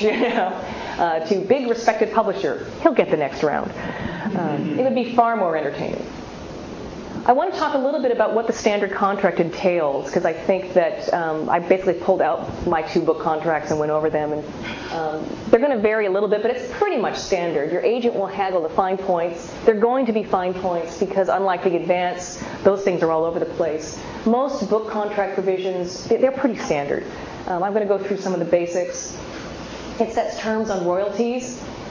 Speaker 1: to big respected publisher. He'll get the next round. It would be far more entertaining. I want to talk a little bit about what the standard contract entails, because I think that I basically pulled out my 2 book contracts and went over them, and they're going to vary a little bit, but it's pretty much standard. Your agent will haggle the fine points. They're going to be fine points because unlike the advance, those things are all over the place. Most book contract provisions, they're pretty standard. I'm going to go through some of the basics. It sets terms on royalties.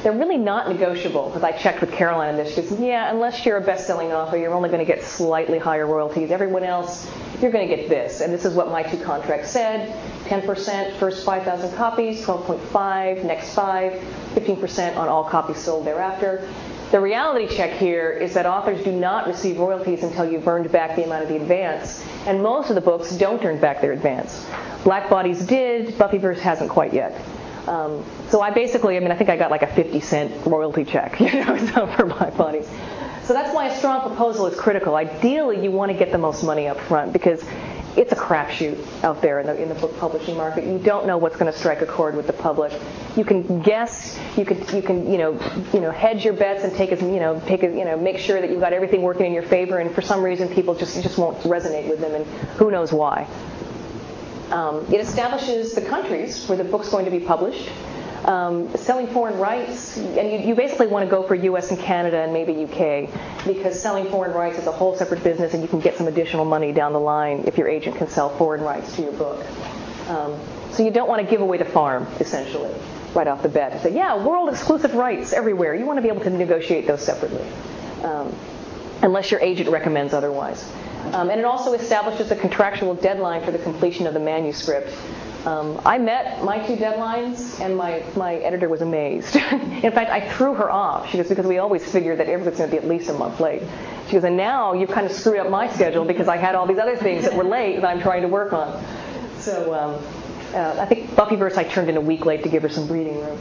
Speaker 1: they're really not negotiable. Because I checked with Caroline on this. She goes, yeah, unless you're a best-selling author, you're only going to get slightly higher royalties. Everyone else, you're going to get this. And this is what my 2 contracts said. 10% first 5,000 copies, 12.5, next 5, 15% on all copies sold thereafter. The reality check here is that authors do not receive royalties until you've earned back the amount of the advance. And most of the books don't earn back their advance. Black Bodies did, Buffyverse hasn't quite yet. So I think I got like a 50-cent royalty check, so for Black Bodies. So that's why a strong proposal is critical. Ideally, you want to get the most money up front because it's a crapshoot out there in the book publishing market. You don't know what's going to strike a chord with the public. You can guess, you can hedge your bets and make sure that you've got everything working in your favor. And for some reason, people just won't resonate with them, and who knows why. It establishes the countries where the book's going to be published. Selling foreign rights, and you basically want to go for U.S. and Canada and maybe UK, because selling foreign rights is a whole separate business, and you can get some additional money down the line if your agent can sell foreign rights to your book. So you don't want to give away the farm, essentially, right off the bat. And say, yeah, world exclusive rights everywhere. You want to be able to negotiate those separately, unless your agent recommends otherwise. And it also establishes a contractual deadline for the completion of the manuscript. I met my 2 deadlines, and my editor was amazed. In fact, I threw her off. She goes, because we always figured that everybody's going to be at least a month late. She goes, and now you've kind of screwed up my schedule because I had all these other things that were late that I'm trying to work on. So I think Buffyverse I turned in a week late to give her some breathing room.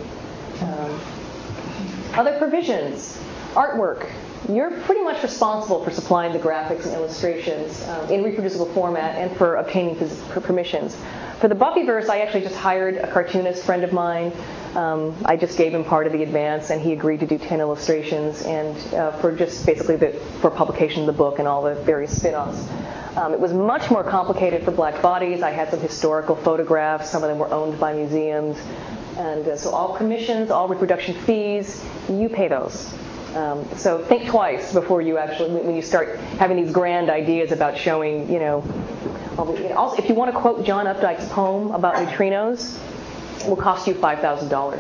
Speaker 1: Other provisions. Artwork. You're pretty much responsible for supplying the graphics and illustrations in reproducible format and for obtaining permissions. For the Buffyverse, I actually just hired a cartoonist friend of mine. I just gave him part of the advance, and he agreed to do 10 illustrations and for just basically for publication of the book and all the various spin-offs. It was much more complicated for Black Bodies. I had some historical photographs. Some of them were owned by museums. And so all commissions, all reproduction fees, you pay those. So think twice before you when you start having these grand ideas about showing, Also, if you want to quote John Updike's poem about neutrinos, it will cost you $5,000.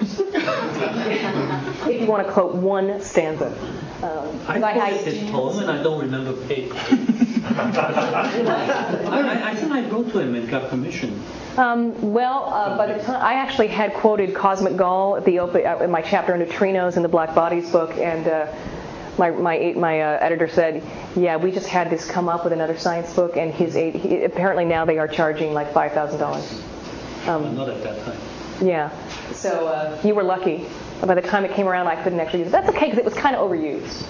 Speaker 1: If you want to quote one stanza.
Speaker 5: I quoted his poem and I don't remember page. I think I wrote to him and got permission.
Speaker 1: By the time I actually had quoted Cosmic Gall in my chapter on neutrinos in the Black Bodies book, and my editor said, yeah, we just had this come up with another science book, and apparently now they are charging like $5,000.
Speaker 5: Not at that time.
Speaker 1: Yeah, so you were lucky. By the time it came around, I couldn't actually use it. That's okay, because it was kind of overused.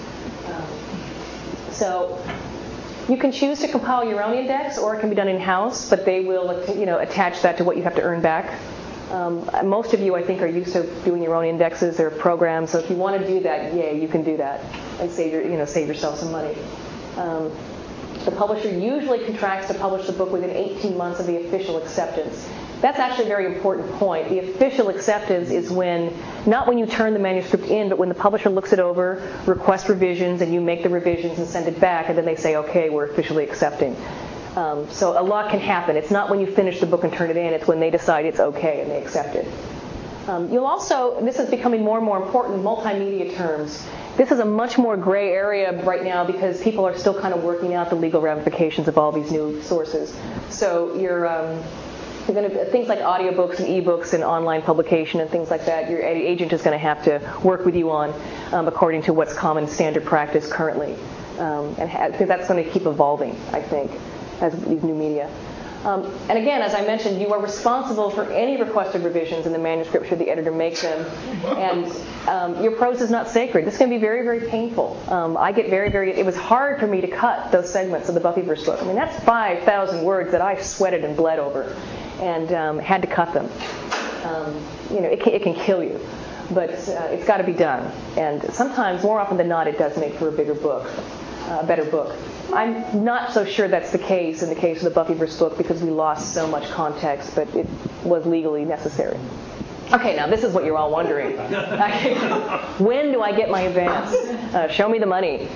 Speaker 1: So you can choose to compile your own index, or it can be done in-house, but they will, attach that to what you have to earn back. Most of you, I think, are used to doing your own indexes or programs, so if you want to do that, you can do that and save yourself some money. The publisher usually contracts to publish the book within 18 months of the official acceptance. That's actually a very important point. The official acceptance is not when you turn the manuscript in, but when the publisher looks it over, requests revisions, and you make the revisions and send it back, and then they say, okay, we're officially accepting. So a lot can happen. It's not when you finish the book and turn it in, it's when they decide it's okay and they accept it. You'll also, this is becoming more and more important, multimedia terms. This is a much more gray area right now because people are still kind of working out the legal ramifications of all these new sources. So things like audiobooks and ebooks and online publication and things like that, your agent is going to have to work with you on according to what's common standard practice currently. Because that's going to keep evolving, I think, as these new media. And again, as I mentioned, you are responsible for any requested revisions in the manuscript should the editor make them. And your prose is not sacred. This can be very, very painful. It was hard for me to cut those segments of the Buffyverse book. I mean, that's 5,000 words that I sweated and bled over and had to cut them. It can kill you. But it's got to be done. And sometimes, more often than not, it does make for a better book. I'm not so sure that's the case in the case of the Buffyverse book because we lost so much context, but it was legally necessary. Okay, now this is what you're all wondering. When do I get my advance? Show me the money.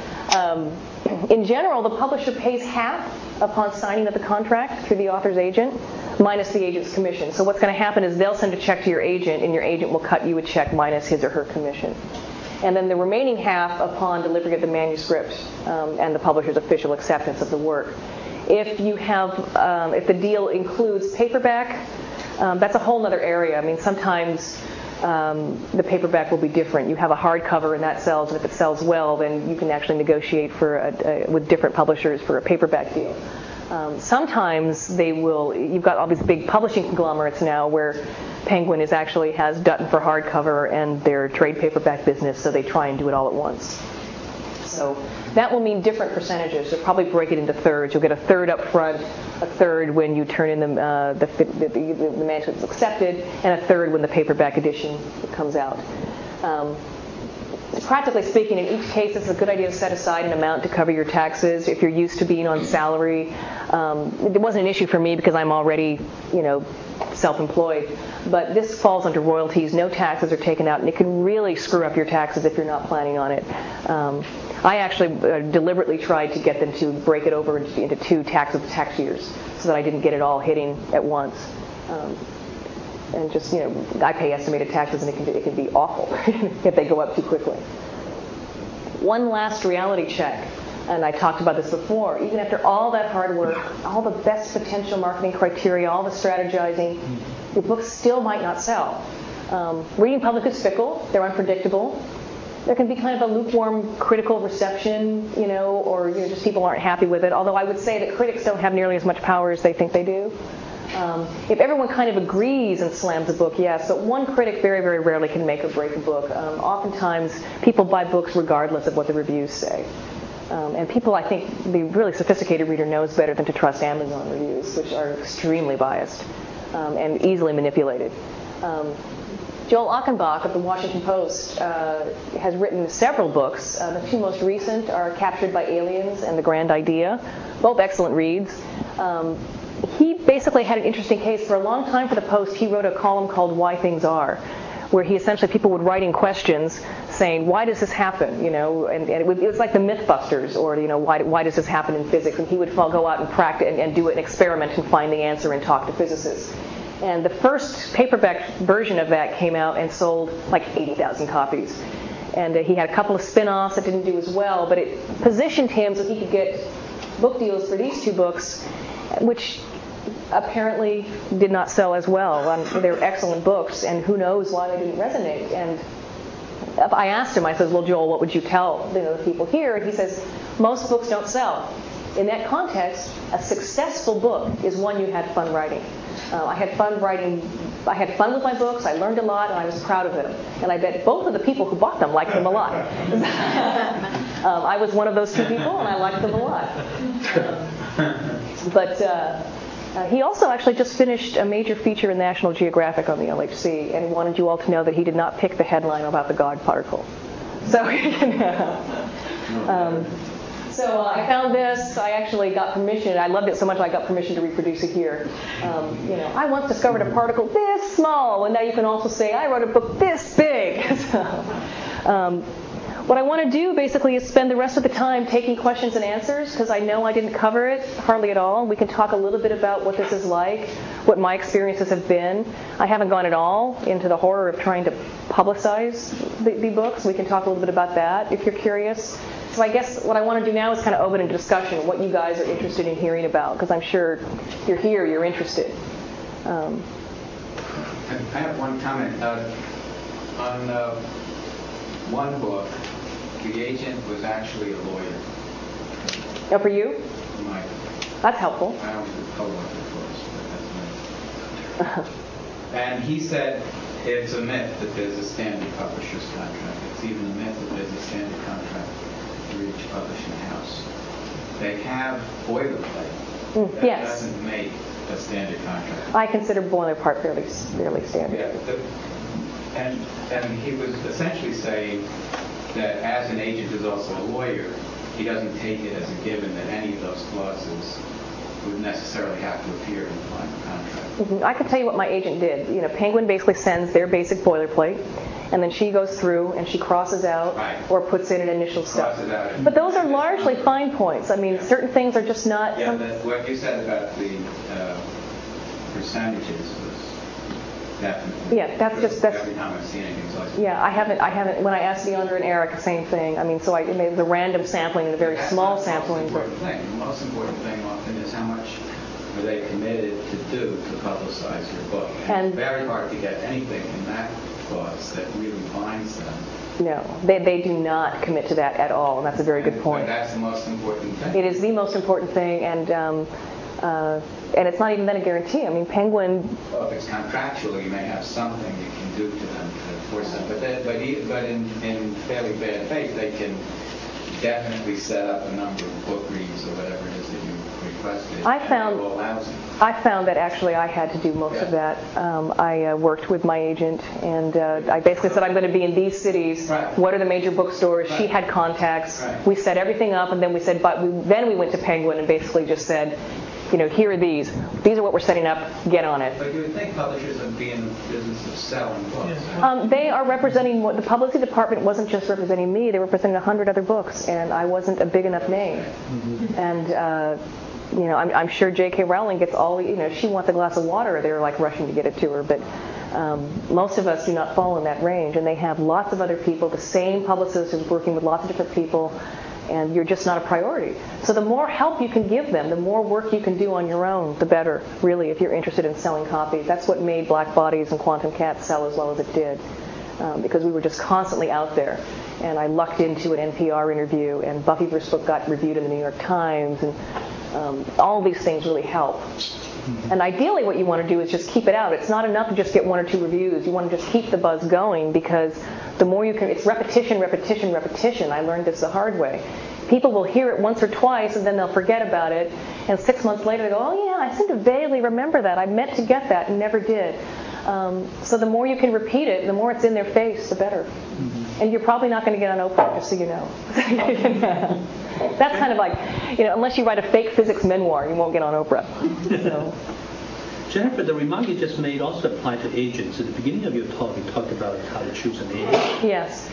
Speaker 1: In general, the publisher pays half upon signing of the contract through the author's agent. minus the agent's commission. So what's going to happen is they'll send a check to your agent, and your agent will cut you a check minus his or her commission. And then the remaining half upon delivery of the manuscript and the publisher's official acceptance of the work. If you have, if the deal includes paperback, that's a whole other area. I mean, sometimes the paperback will be different. You have a hardcover and that sells, and if it sells well, then you can actually negotiate for with different publishers for a paperback deal. Sometimes they will. You've got all these big publishing conglomerates now where Penguin has Dutton for hardcover and their trade paperback business, so they try and do it all at once. So that will mean different percentages. They'll probably break it into thirds. You'll get a third up front, a third when you turn in the manuscript is accepted, and a third when the paperback edition comes out. Practically speaking, in each case, it's a good idea to set aside an amount to cover your taxes. If you're used to being on salary, it wasn't an issue for me because I'm already, self-employed. But this falls under royalties. No taxes are taken out, and it can really screw up your taxes if you're not planning on it. I actually deliberately tried to get them to break it over into 2 tax years so that I didn't get it all hitting at once. And just, I pay estimated taxes, and it can be awful if they go up too quickly. One last reality check, and I talked about this before. Even after all that hard work, all the best potential marketing criteria, all the strategizing, your books still might not sell. Reading public is fickle. They're unpredictable. There can be kind of a lukewarm critical reception, or just people aren't happy with it. Although I would say that critics don't have nearly as much power as they think they do. If everyone kind of agrees and slams a book, yes, but one critic very, very rarely can make or break a book. Oftentimes, people buy books regardless of what the reviews say. And people, I think, the really sophisticated reader knows better than to trust Amazon reviews, which are extremely biased and easily manipulated. Joel Achenbach of the Washington Post has written several books. The 2 most recent are Captured by Aliens and The Grand Idea, both excellent reads. He basically had an interesting case. For a long time for the Post, he wrote a column called Why Things Are, where people would write in questions saying, why does this happen? And it was like the Mythbusters, or, why does this happen in physics? And he would go out and practice and do an experiment and find the answer and talk to physicists. And the first paperback version of that came out and sold like 80,000 copies. And he had a couple of spin-offs that didn't do as well, but it positioned him so he could get book deals for these 2 books, which apparently did not sell as well. They're excellent books, and who knows why they didn't resonate. And I asked him, I said, well, Joel, what would you tell the people here? And he says, most books don't sell. In that context, a successful book is one you had fun writing. I had fun writing. I had fun with my books. I learned a lot, and I was proud of them. And I bet both of the people who bought them liked them a lot. I was one of those 2 people, and I liked them a lot. But he also actually just finished a major feature in National Geographic on the LHC, and he wanted you all to know that he did not pick the headline about the God particle. So, So I found this. I actually got permission. I loved it so much I got permission to reproduce it here. I once discovered a particle this small, and now you can also say I wrote a book this big. What I want to do basically is spend the rest of the time taking questions and answers, because I know I didn't cover it hardly at all. We can talk a little bit about what this is like, what my experiences have been. I haven't gone at all into the horror of trying to publicize the books. We can talk a little bit about that if you're curious. So I guess what I want to do now is kind of open a discussion, what you guys are interested in hearing about, because I'm sure if you're here, you're interested.
Speaker 11: I have one comment. On one book, the agent was actually a lawyer.
Speaker 1: Oh, for you?
Speaker 11: Mike.
Speaker 1: That's helpful.
Speaker 11: I was a co-author first, but that's nice. And he said it's a myth that there's a standard publisher's contract. It's even a myth that there's a standard contract for each publishing house. They have boilerplate. That
Speaker 1: yes.
Speaker 11: doesn't make a standard contract.
Speaker 1: I consider boilerplate fairly standard.
Speaker 11: Yeah, and he was essentially saying that as an agent who's also a lawyer, he doesn't take it as a given that any of those clauses would necessarily have to appear in the final contract.
Speaker 1: Mm-hmm. I can tell you what my agent did. Penguin basically sends their basic boilerplate, and then she goes through and she crosses out or puts in an initial stuff. But those are largely fine points. I mean, certain things are just not.
Speaker 11: Yeah, what you said about the percentages was definitely.
Speaker 1: Yeah, that's
Speaker 11: every time I've seen anything, it's always.
Speaker 1: Yeah, I haven't. When I asked Leandra and Eric, same thing. I mean, so I made the random sampling and a very small sampling.
Speaker 11: The most important thing often is how much are they committed to do to publicize your book. And it's very hard to get anything in that clause that really binds them.
Speaker 1: No, they do not commit to that at all, and that's a very good point.
Speaker 11: But that's the most important thing.
Speaker 1: It is the most important thing, and it's not even then a guarantee. I mean, Penguin.
Speaker 11: Well, if it's contractual, you may have something you can do to them to force them. But in fairly bad faith, they can definitely set up a number of book reads or whatever it is that you requested.
Speaker 1: I found that actually I had to do most of that. I worked with my agent, and I basically said, I'm going to be in these cities.
Speaker 11: Right.
Speaker 1: What are the major bookstores? Right. She had contacts. Right. We set everything up, and then we said, then we went to Penguin and basically just said, here are these. These are what we're setting up. Get on it.
Speaker 11: But you would think publishers would be in the business of selling books.
Speaker 1: They are representing the publicity department wasn't just representing me. They were representing 100 other books, and I wasn't a big enough name. Mm-hmm. And I'm sure J.K. Rowling gets all. She wants a glass of water. They're like rushing to get it to her, but. Most of us do not fall in that range, and they have lots of other people. The same publicist is working with lots of different people. And you're just not a priority. So the more help you can give them, the more work you can do on your own, the better, really, if you're interested in selling copies. That's what made Black Bodies and Quantum Cats sell as well as it did, because we were just constantly out there. And I lucked into an NPR interview, and Buffy vs. Book got reviewed in the New York Times, and all these things really help. And ideally what you want to do is just keep it out. It's not enough to just get 1 or 2 reviews. You want to just keep the buzz going, because the more you can, it's repetition, repetition, repetition. I learned this the hard way. People will hear it once or twice, and then they'll forget about it. And 6 months later, they go, oh yeah, I seem to vaguely remember that. I meant to get that and never did. So the more you can repeat it, the more it's in their face, the better. Mm-hmm. And you're probably not going to get on Oprah, just so you know. That's kind of like, unless you write a fake physics memoir, you won't get on Oprah. So.
Speaker 5: Jennifer, the remark you just made also applied to agents. At the beginning of your talk, you talked about how to choose an agent.
Speaker 1: Yes.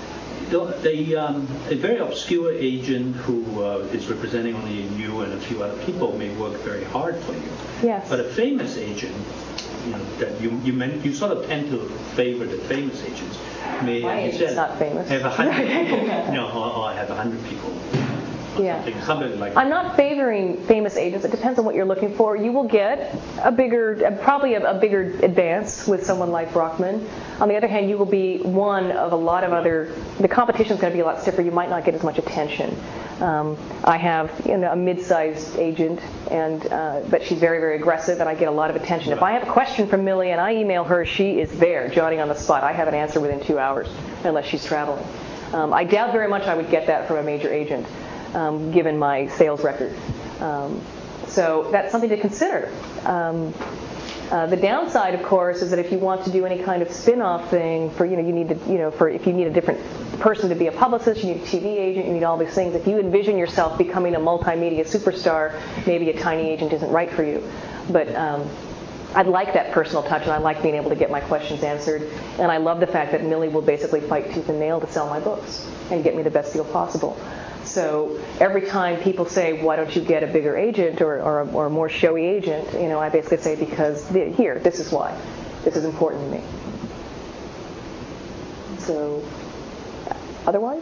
Speaker 5: A very obscure agent who is representing only you and a few other people may work very hard for you.
Speaker 1: Yes.
Speaker 5: But a famous agent, that you sort of tend to favor the famous agents.
Speaker 1: My agent's not famous.
Speaker 5: Have 100 people. Or I have 100 people.
Speaker 1: Yeah.
Speaker 5: Something like that.
Speaker 1: I'm not favoring famous agents. It depends on what you're looking for. You will get probably a bigger advance with someone like Brockman. On the other hand, you will be one of a lot of other. The competition's going to be a lot stiffer. You might not get as much attention. I have a mid-sized agent, but she's very, very aggressive, and I get a lot of attention. If I have a question from Millie and I email her, she is there, Johnny on the spot. I have an answer within 2 hours, unless she's traveling. I doubt very much I would get that from a major agent. Given my sales record. So that's something to consider. The downside, of course, is that if you want to do any kind of spin-off thing if you need a different person to be a publicist, you need a TV agent, you need all these things. If you envision yourself becoming a multimedia superstar, maybe a tiny agent isn't right for you. But I'd like that personal touch, and I like being able to get my questions answered. And I love the fact that Millie will basically fight tooth and nail to sell my books and get me the best deal possible. So every time people say, why don't you get a bigger agent or a more showy agent, I basically say, because this is why. This is important to me. So, otherwise?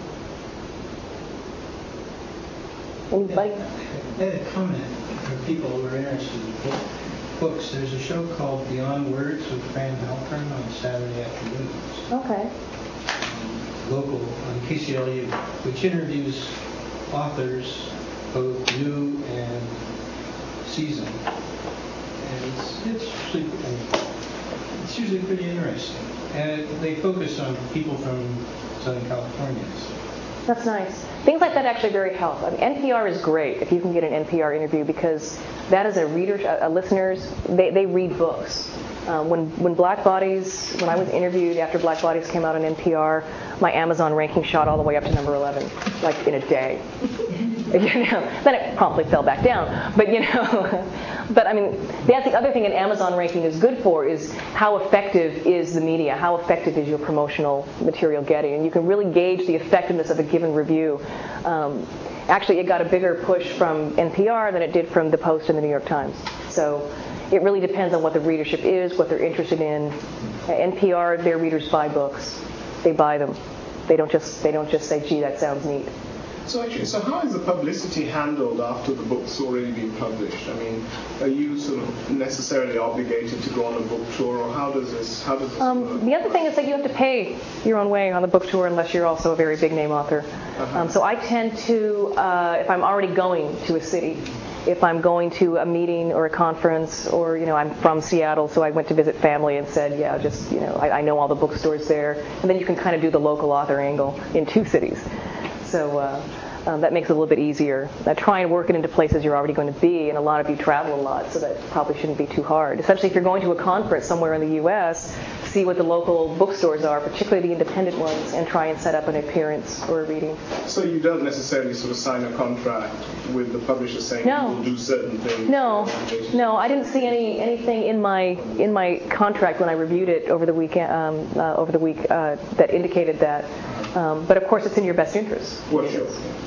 Speaker 1: Anybody?
Speaker 12: I had a comment for people who are interested in books. There's a show called Beyond Words with Fran Halpern on Saturday afternoons.
Speaker 1: Okay.
Speaker 12: Local on KCLU, which interviews authors, both new and seasoned. And it's usually pretty interesting. And they focus on people from Southern California.
Speaker 1: That's nice. Things like that actually very help. I mean, NPR is great if you can get an NPR interview, because that is listeners, they read books. When Black Bodies, when I was interviewed after Black Bodies came out on NPR, my Amazon ranking shot all the way up to number 11, like in a day. Then it promptly fell back down. But but I mean, that's the other thing an Amazon ranking is good for, is how effective is the media, how effective is your promotional material getting, and you can really gauge the effectiveness of a given review. Actually, it got a bigger push from NPR than it did from the Post and the New York Times. So It really depends on what the readership is, what they're interested in. NPR, their readers buy books. They buy them. They don't just say, gee, that sounds neat.
Speaker 6: So how is the publicity handled after the book's already been published? I mean, are you sort of necessarily obligated to go on a book tour, or how does this work?
Speaker 1: The other thing is that you have to pay your own way on the book tour unless you're also a very big name author. So I tend to, if I'm already going to a city, if I'm going to a meeting or a conference, or I'm from Seattle, so I went to visit family and said, I know all the bookstores there, and then you can kind of do the local author angle in 2 cities. So that makes it a little bit easier. Try and work it into places you're already going to be, and a lot of you travel a lot, so that probably shouldn't be too hard. Especially if you're going to a conference somewhere in the U.S., see what the local bookstores are, particularly the independent ones, and try and set up an appearance or a reading.
Speaker 6: So you don't necessarily sort of sign a contract with the publisher saying you will do certain things?
Speaker 1: No, I didn't see anything in my contract when I reviewed it over the week that indicated that. But of course, it's in your best interest.
Speaker 6: Well, sure.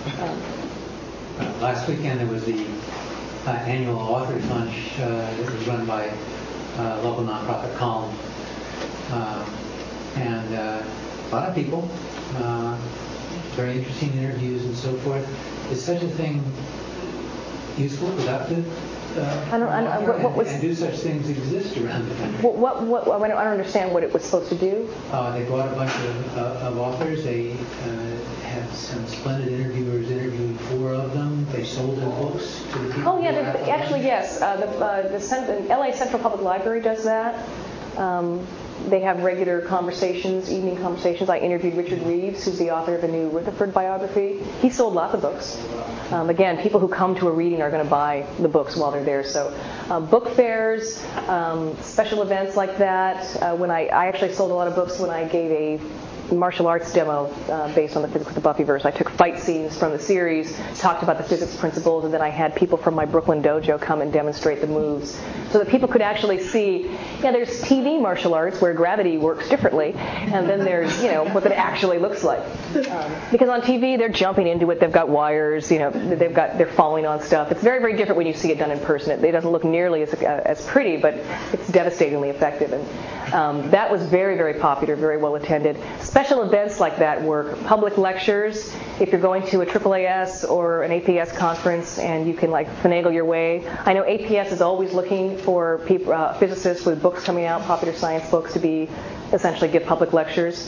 Speaker 9: Last weekend there was the annual authors lunch that was run by local nonprofit Calm, and a lot of people, very interesting interviews and so forth. Is such a thing useful, productive? And do such things exist around the country?
Speaker 1: I don't understand what it was supposed to do.
Speaker 9: They brought a bunch of authors. They had some splendid interviewers interviewing 4 of them. They sold their books to the people.
Speaker 1: Oh, yeah, actually, yes. The LA Central Public Library does that. They have regular conversations, evening conversations. I interviewed Richard Reeves, who's the author of a new Rutherford biography. He sold lots of books. Again, people who come to a reading are going to buy the books while they're there. So book fairs, special events like that. I actually sold a lot of books when I gave a martial arts demo based on the Physics of the Buffyverse. I took fight scenes from the series, talked about the physics principles, and then I had people from my Brooklyn dojo come and demonstrate the moves so that people could actually see, there's TV martial arts where gravity works differently, and then there's, what it actually looks like. Because on TV, they're jumping into it, they've got wires, they're falling on stuff. It's very, very different when you see it done in person. It doesn't look nearly as pretty, but it's devastatingly effective. And that was very, very popular, very well attended. Special events like that work. Public lectures, if you're going to a AAAS or an APS conference and you can finagle your way. I know APS is always looking for people, physicists with books coming out, popular science books, to essentially give public lectures.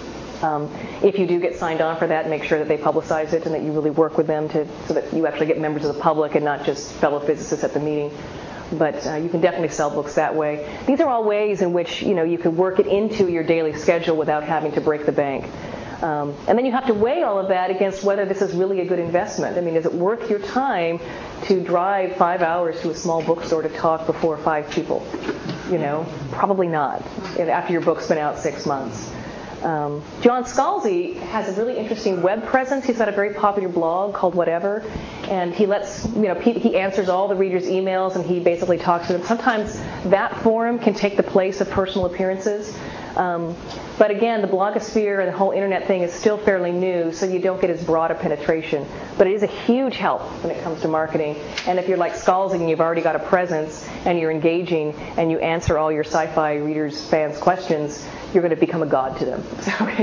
Speaker 1: If you do get signed on for that, make sure that they publicize it and that you really work with them so that you actually get members of the public and not just fellow physicists at the meeting. But you can definitely sell books that way. These are all ways in which you can work it into your daily schedule without having to break the bank. And then you have to weigh all of that against whether this is really a good investment. I mean, is it worth your time to drive 5 hours to a small bookstore to talk before 5 people? Probably not. After your book's been out 6 months. John Scalzi has a really interesting web presence. He's got a very popular blog called Whatever, and he lets, he answers all the readers' emails, and he basically talks to them. Sometimes that forum can take the place of personal appearances. But again, the blogosphere and the whole internet thing is still fairly new, so you don't get as broad a penetration. But it is a huge help when it comes to marketing. And if you're like Scalzi and you've already got a presence and you're engaging and you answer all your sci-fi readers, fans' questions, you're going to become a god to them.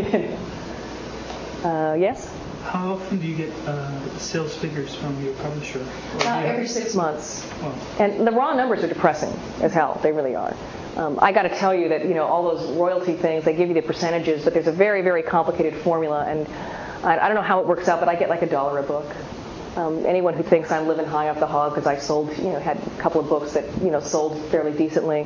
Speaker 1: Yes?
Speaker 7: How often do you get sales figures from your publisher?
Speaker 1: Every 6 months.
Speaker 7: Oh.
Speaker 1: And the raw numbers are depressing as hell. They really are. I got to tell you that, all those royalty things, they give you the percentages, but there's a very, very complicated formula, and I don't know how it works out, but I get like $1 a book. Anyone who thinks I'm living high off the hog because I sold, had a couple of books that, sold fairly decently,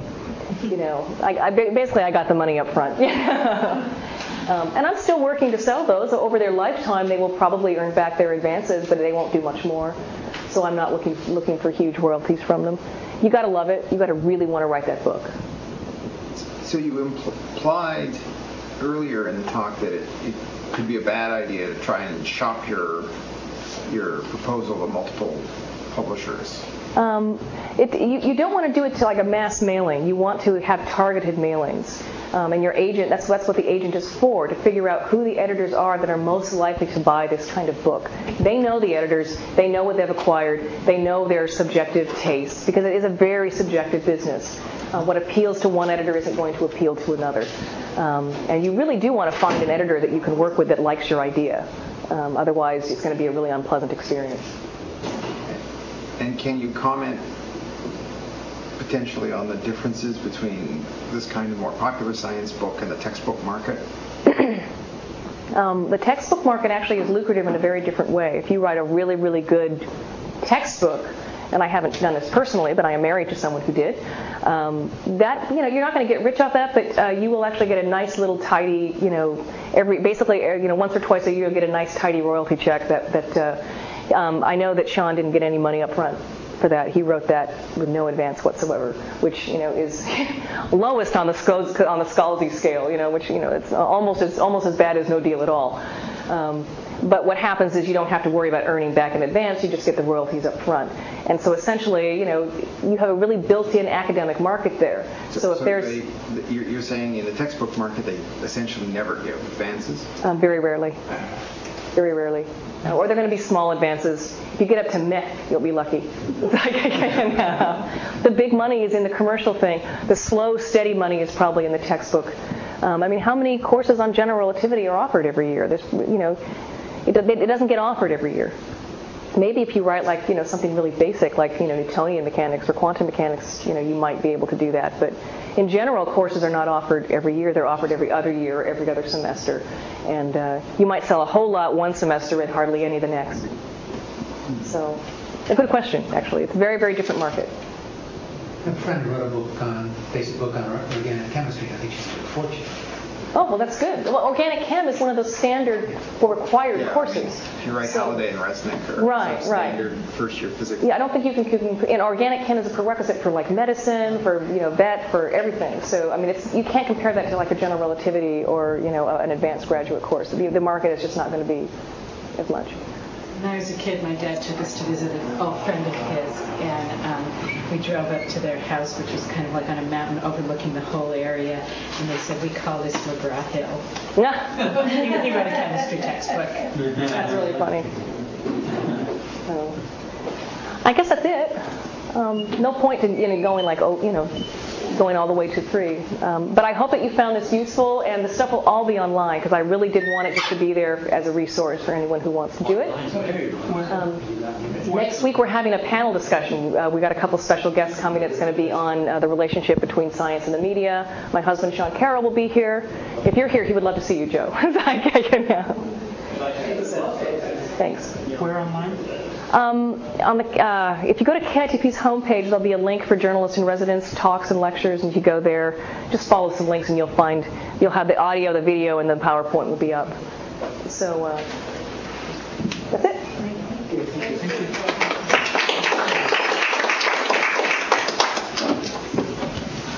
Speaker 1: I got the money up front. And I'm still working to sell those. So over their lifetime, they will probably earn back their advances, but they won't do much more. So I'm not looking for huge royalties from them. You got to love it. You got to really want to write that book.
Speaker 13: So you implied earlier in the talk that it could be a bad idea to try and shop your proposal to multiple publishers.
Speaker 1: You don't want to do it to like a mass mailing. You want to have targeted mailings. And your agent, that's what the agent is for, to figure out who the editors are that are most likely to buy this kind of book. They know the editors. They know what they've acquired. They know their subjective tastes, because it is a very subjective business. What appeals to one editor isn't going to appeal to another. And you really do want to find an editor that you can work with that likes your idea. Otherwise, it's going to be a really unpleasant experience.
Speaker 13: And can you comment potentially on the differences between this kind of more popular science book and the textbook market?
Speaker 1: The textbook market actually is lucrative in a very different way. If you write a really, really good textbook, and I haven't done this personally, but I am married to someone who did, that, you're not going to get rich off that, but you will actually get a nice little tidy, once or twice a year you'll get a nice tidy royalty check that I know that Sean didn't get any money up front for that. He wrote that with no advance whatsoever, which is lowest on the Scalzi scale, which it's almost as bad as no deal at all. But what happens is you don't have to worry about earning back in advance. You just get the royalties up front. And so essentially, you have a really built-in academic market there. So if there's...
Speaker 13: You're saying in the textbook market they essentially never give advances?
Speaker 1: Very rarely. Very rarely. Or they're going to be small advances. If you get up to meh, you'll be lucky. The big money is in the commercial thing. The slow, steady money is probably in the textbook. How many courses on general relativity are offered every year? It doesn't get offered every year. Maybe if you write something really basic like Newtonian mechanics or quantum mechanics, you might be able to do that. But in general, courses are not offered every year. They're offered every other year or every other semester. And you might sell a whole lot one semester and hardly any the next. So, a good question, actually. It's a very, very different market.
Speaker 9: A friend wrote a basic book on organic chemistry. I think she's made a fortune.
Speaker 1: Oh, well, that's good. Well, organic chem is one of those standard or required courses.
Speaker 13: If you write Halliday and Resnick or standard first-year physics.
Speaker 1: Yeah, I don't think you can. And organic chem is a prerequisite for medicine, for vet, for everything. So you can't compare that to a general relativity or an advanced graduate course. The market is just not going to be as much.
Speaker 2: When I was a kid, my dad took us to visit an old friend of his, and we drove up to their house, which was kind of like on a mountain overlooking the whole area, and they said, we call this McGraw Hill.
Speaker 1: Yeah.
Speaker 2: He wrote a chemistry textbook.
Speaker 1: That's really funny. So, I guess that's it. No point in going all the way to 3. But I hope that you found this useful, and the stuff will all be online, because I really did want it just to be there as a resource for anyone who wants to do it. Next week we're having a panel discussion. We got a couple special guests coming. It's going to be on the relationship between science and the media. My husband Sean Carroll will be here. If you're here, he would love to see you, Joe. Thanks.
Speaker 7: Where online?
Speaker 1: If you go to KITP's homepage, there'll be a link for journalists in residence talks and lectures, and if you go there, just follow some links, and you'll have the audio, the video, and the PowerPoint will be up. So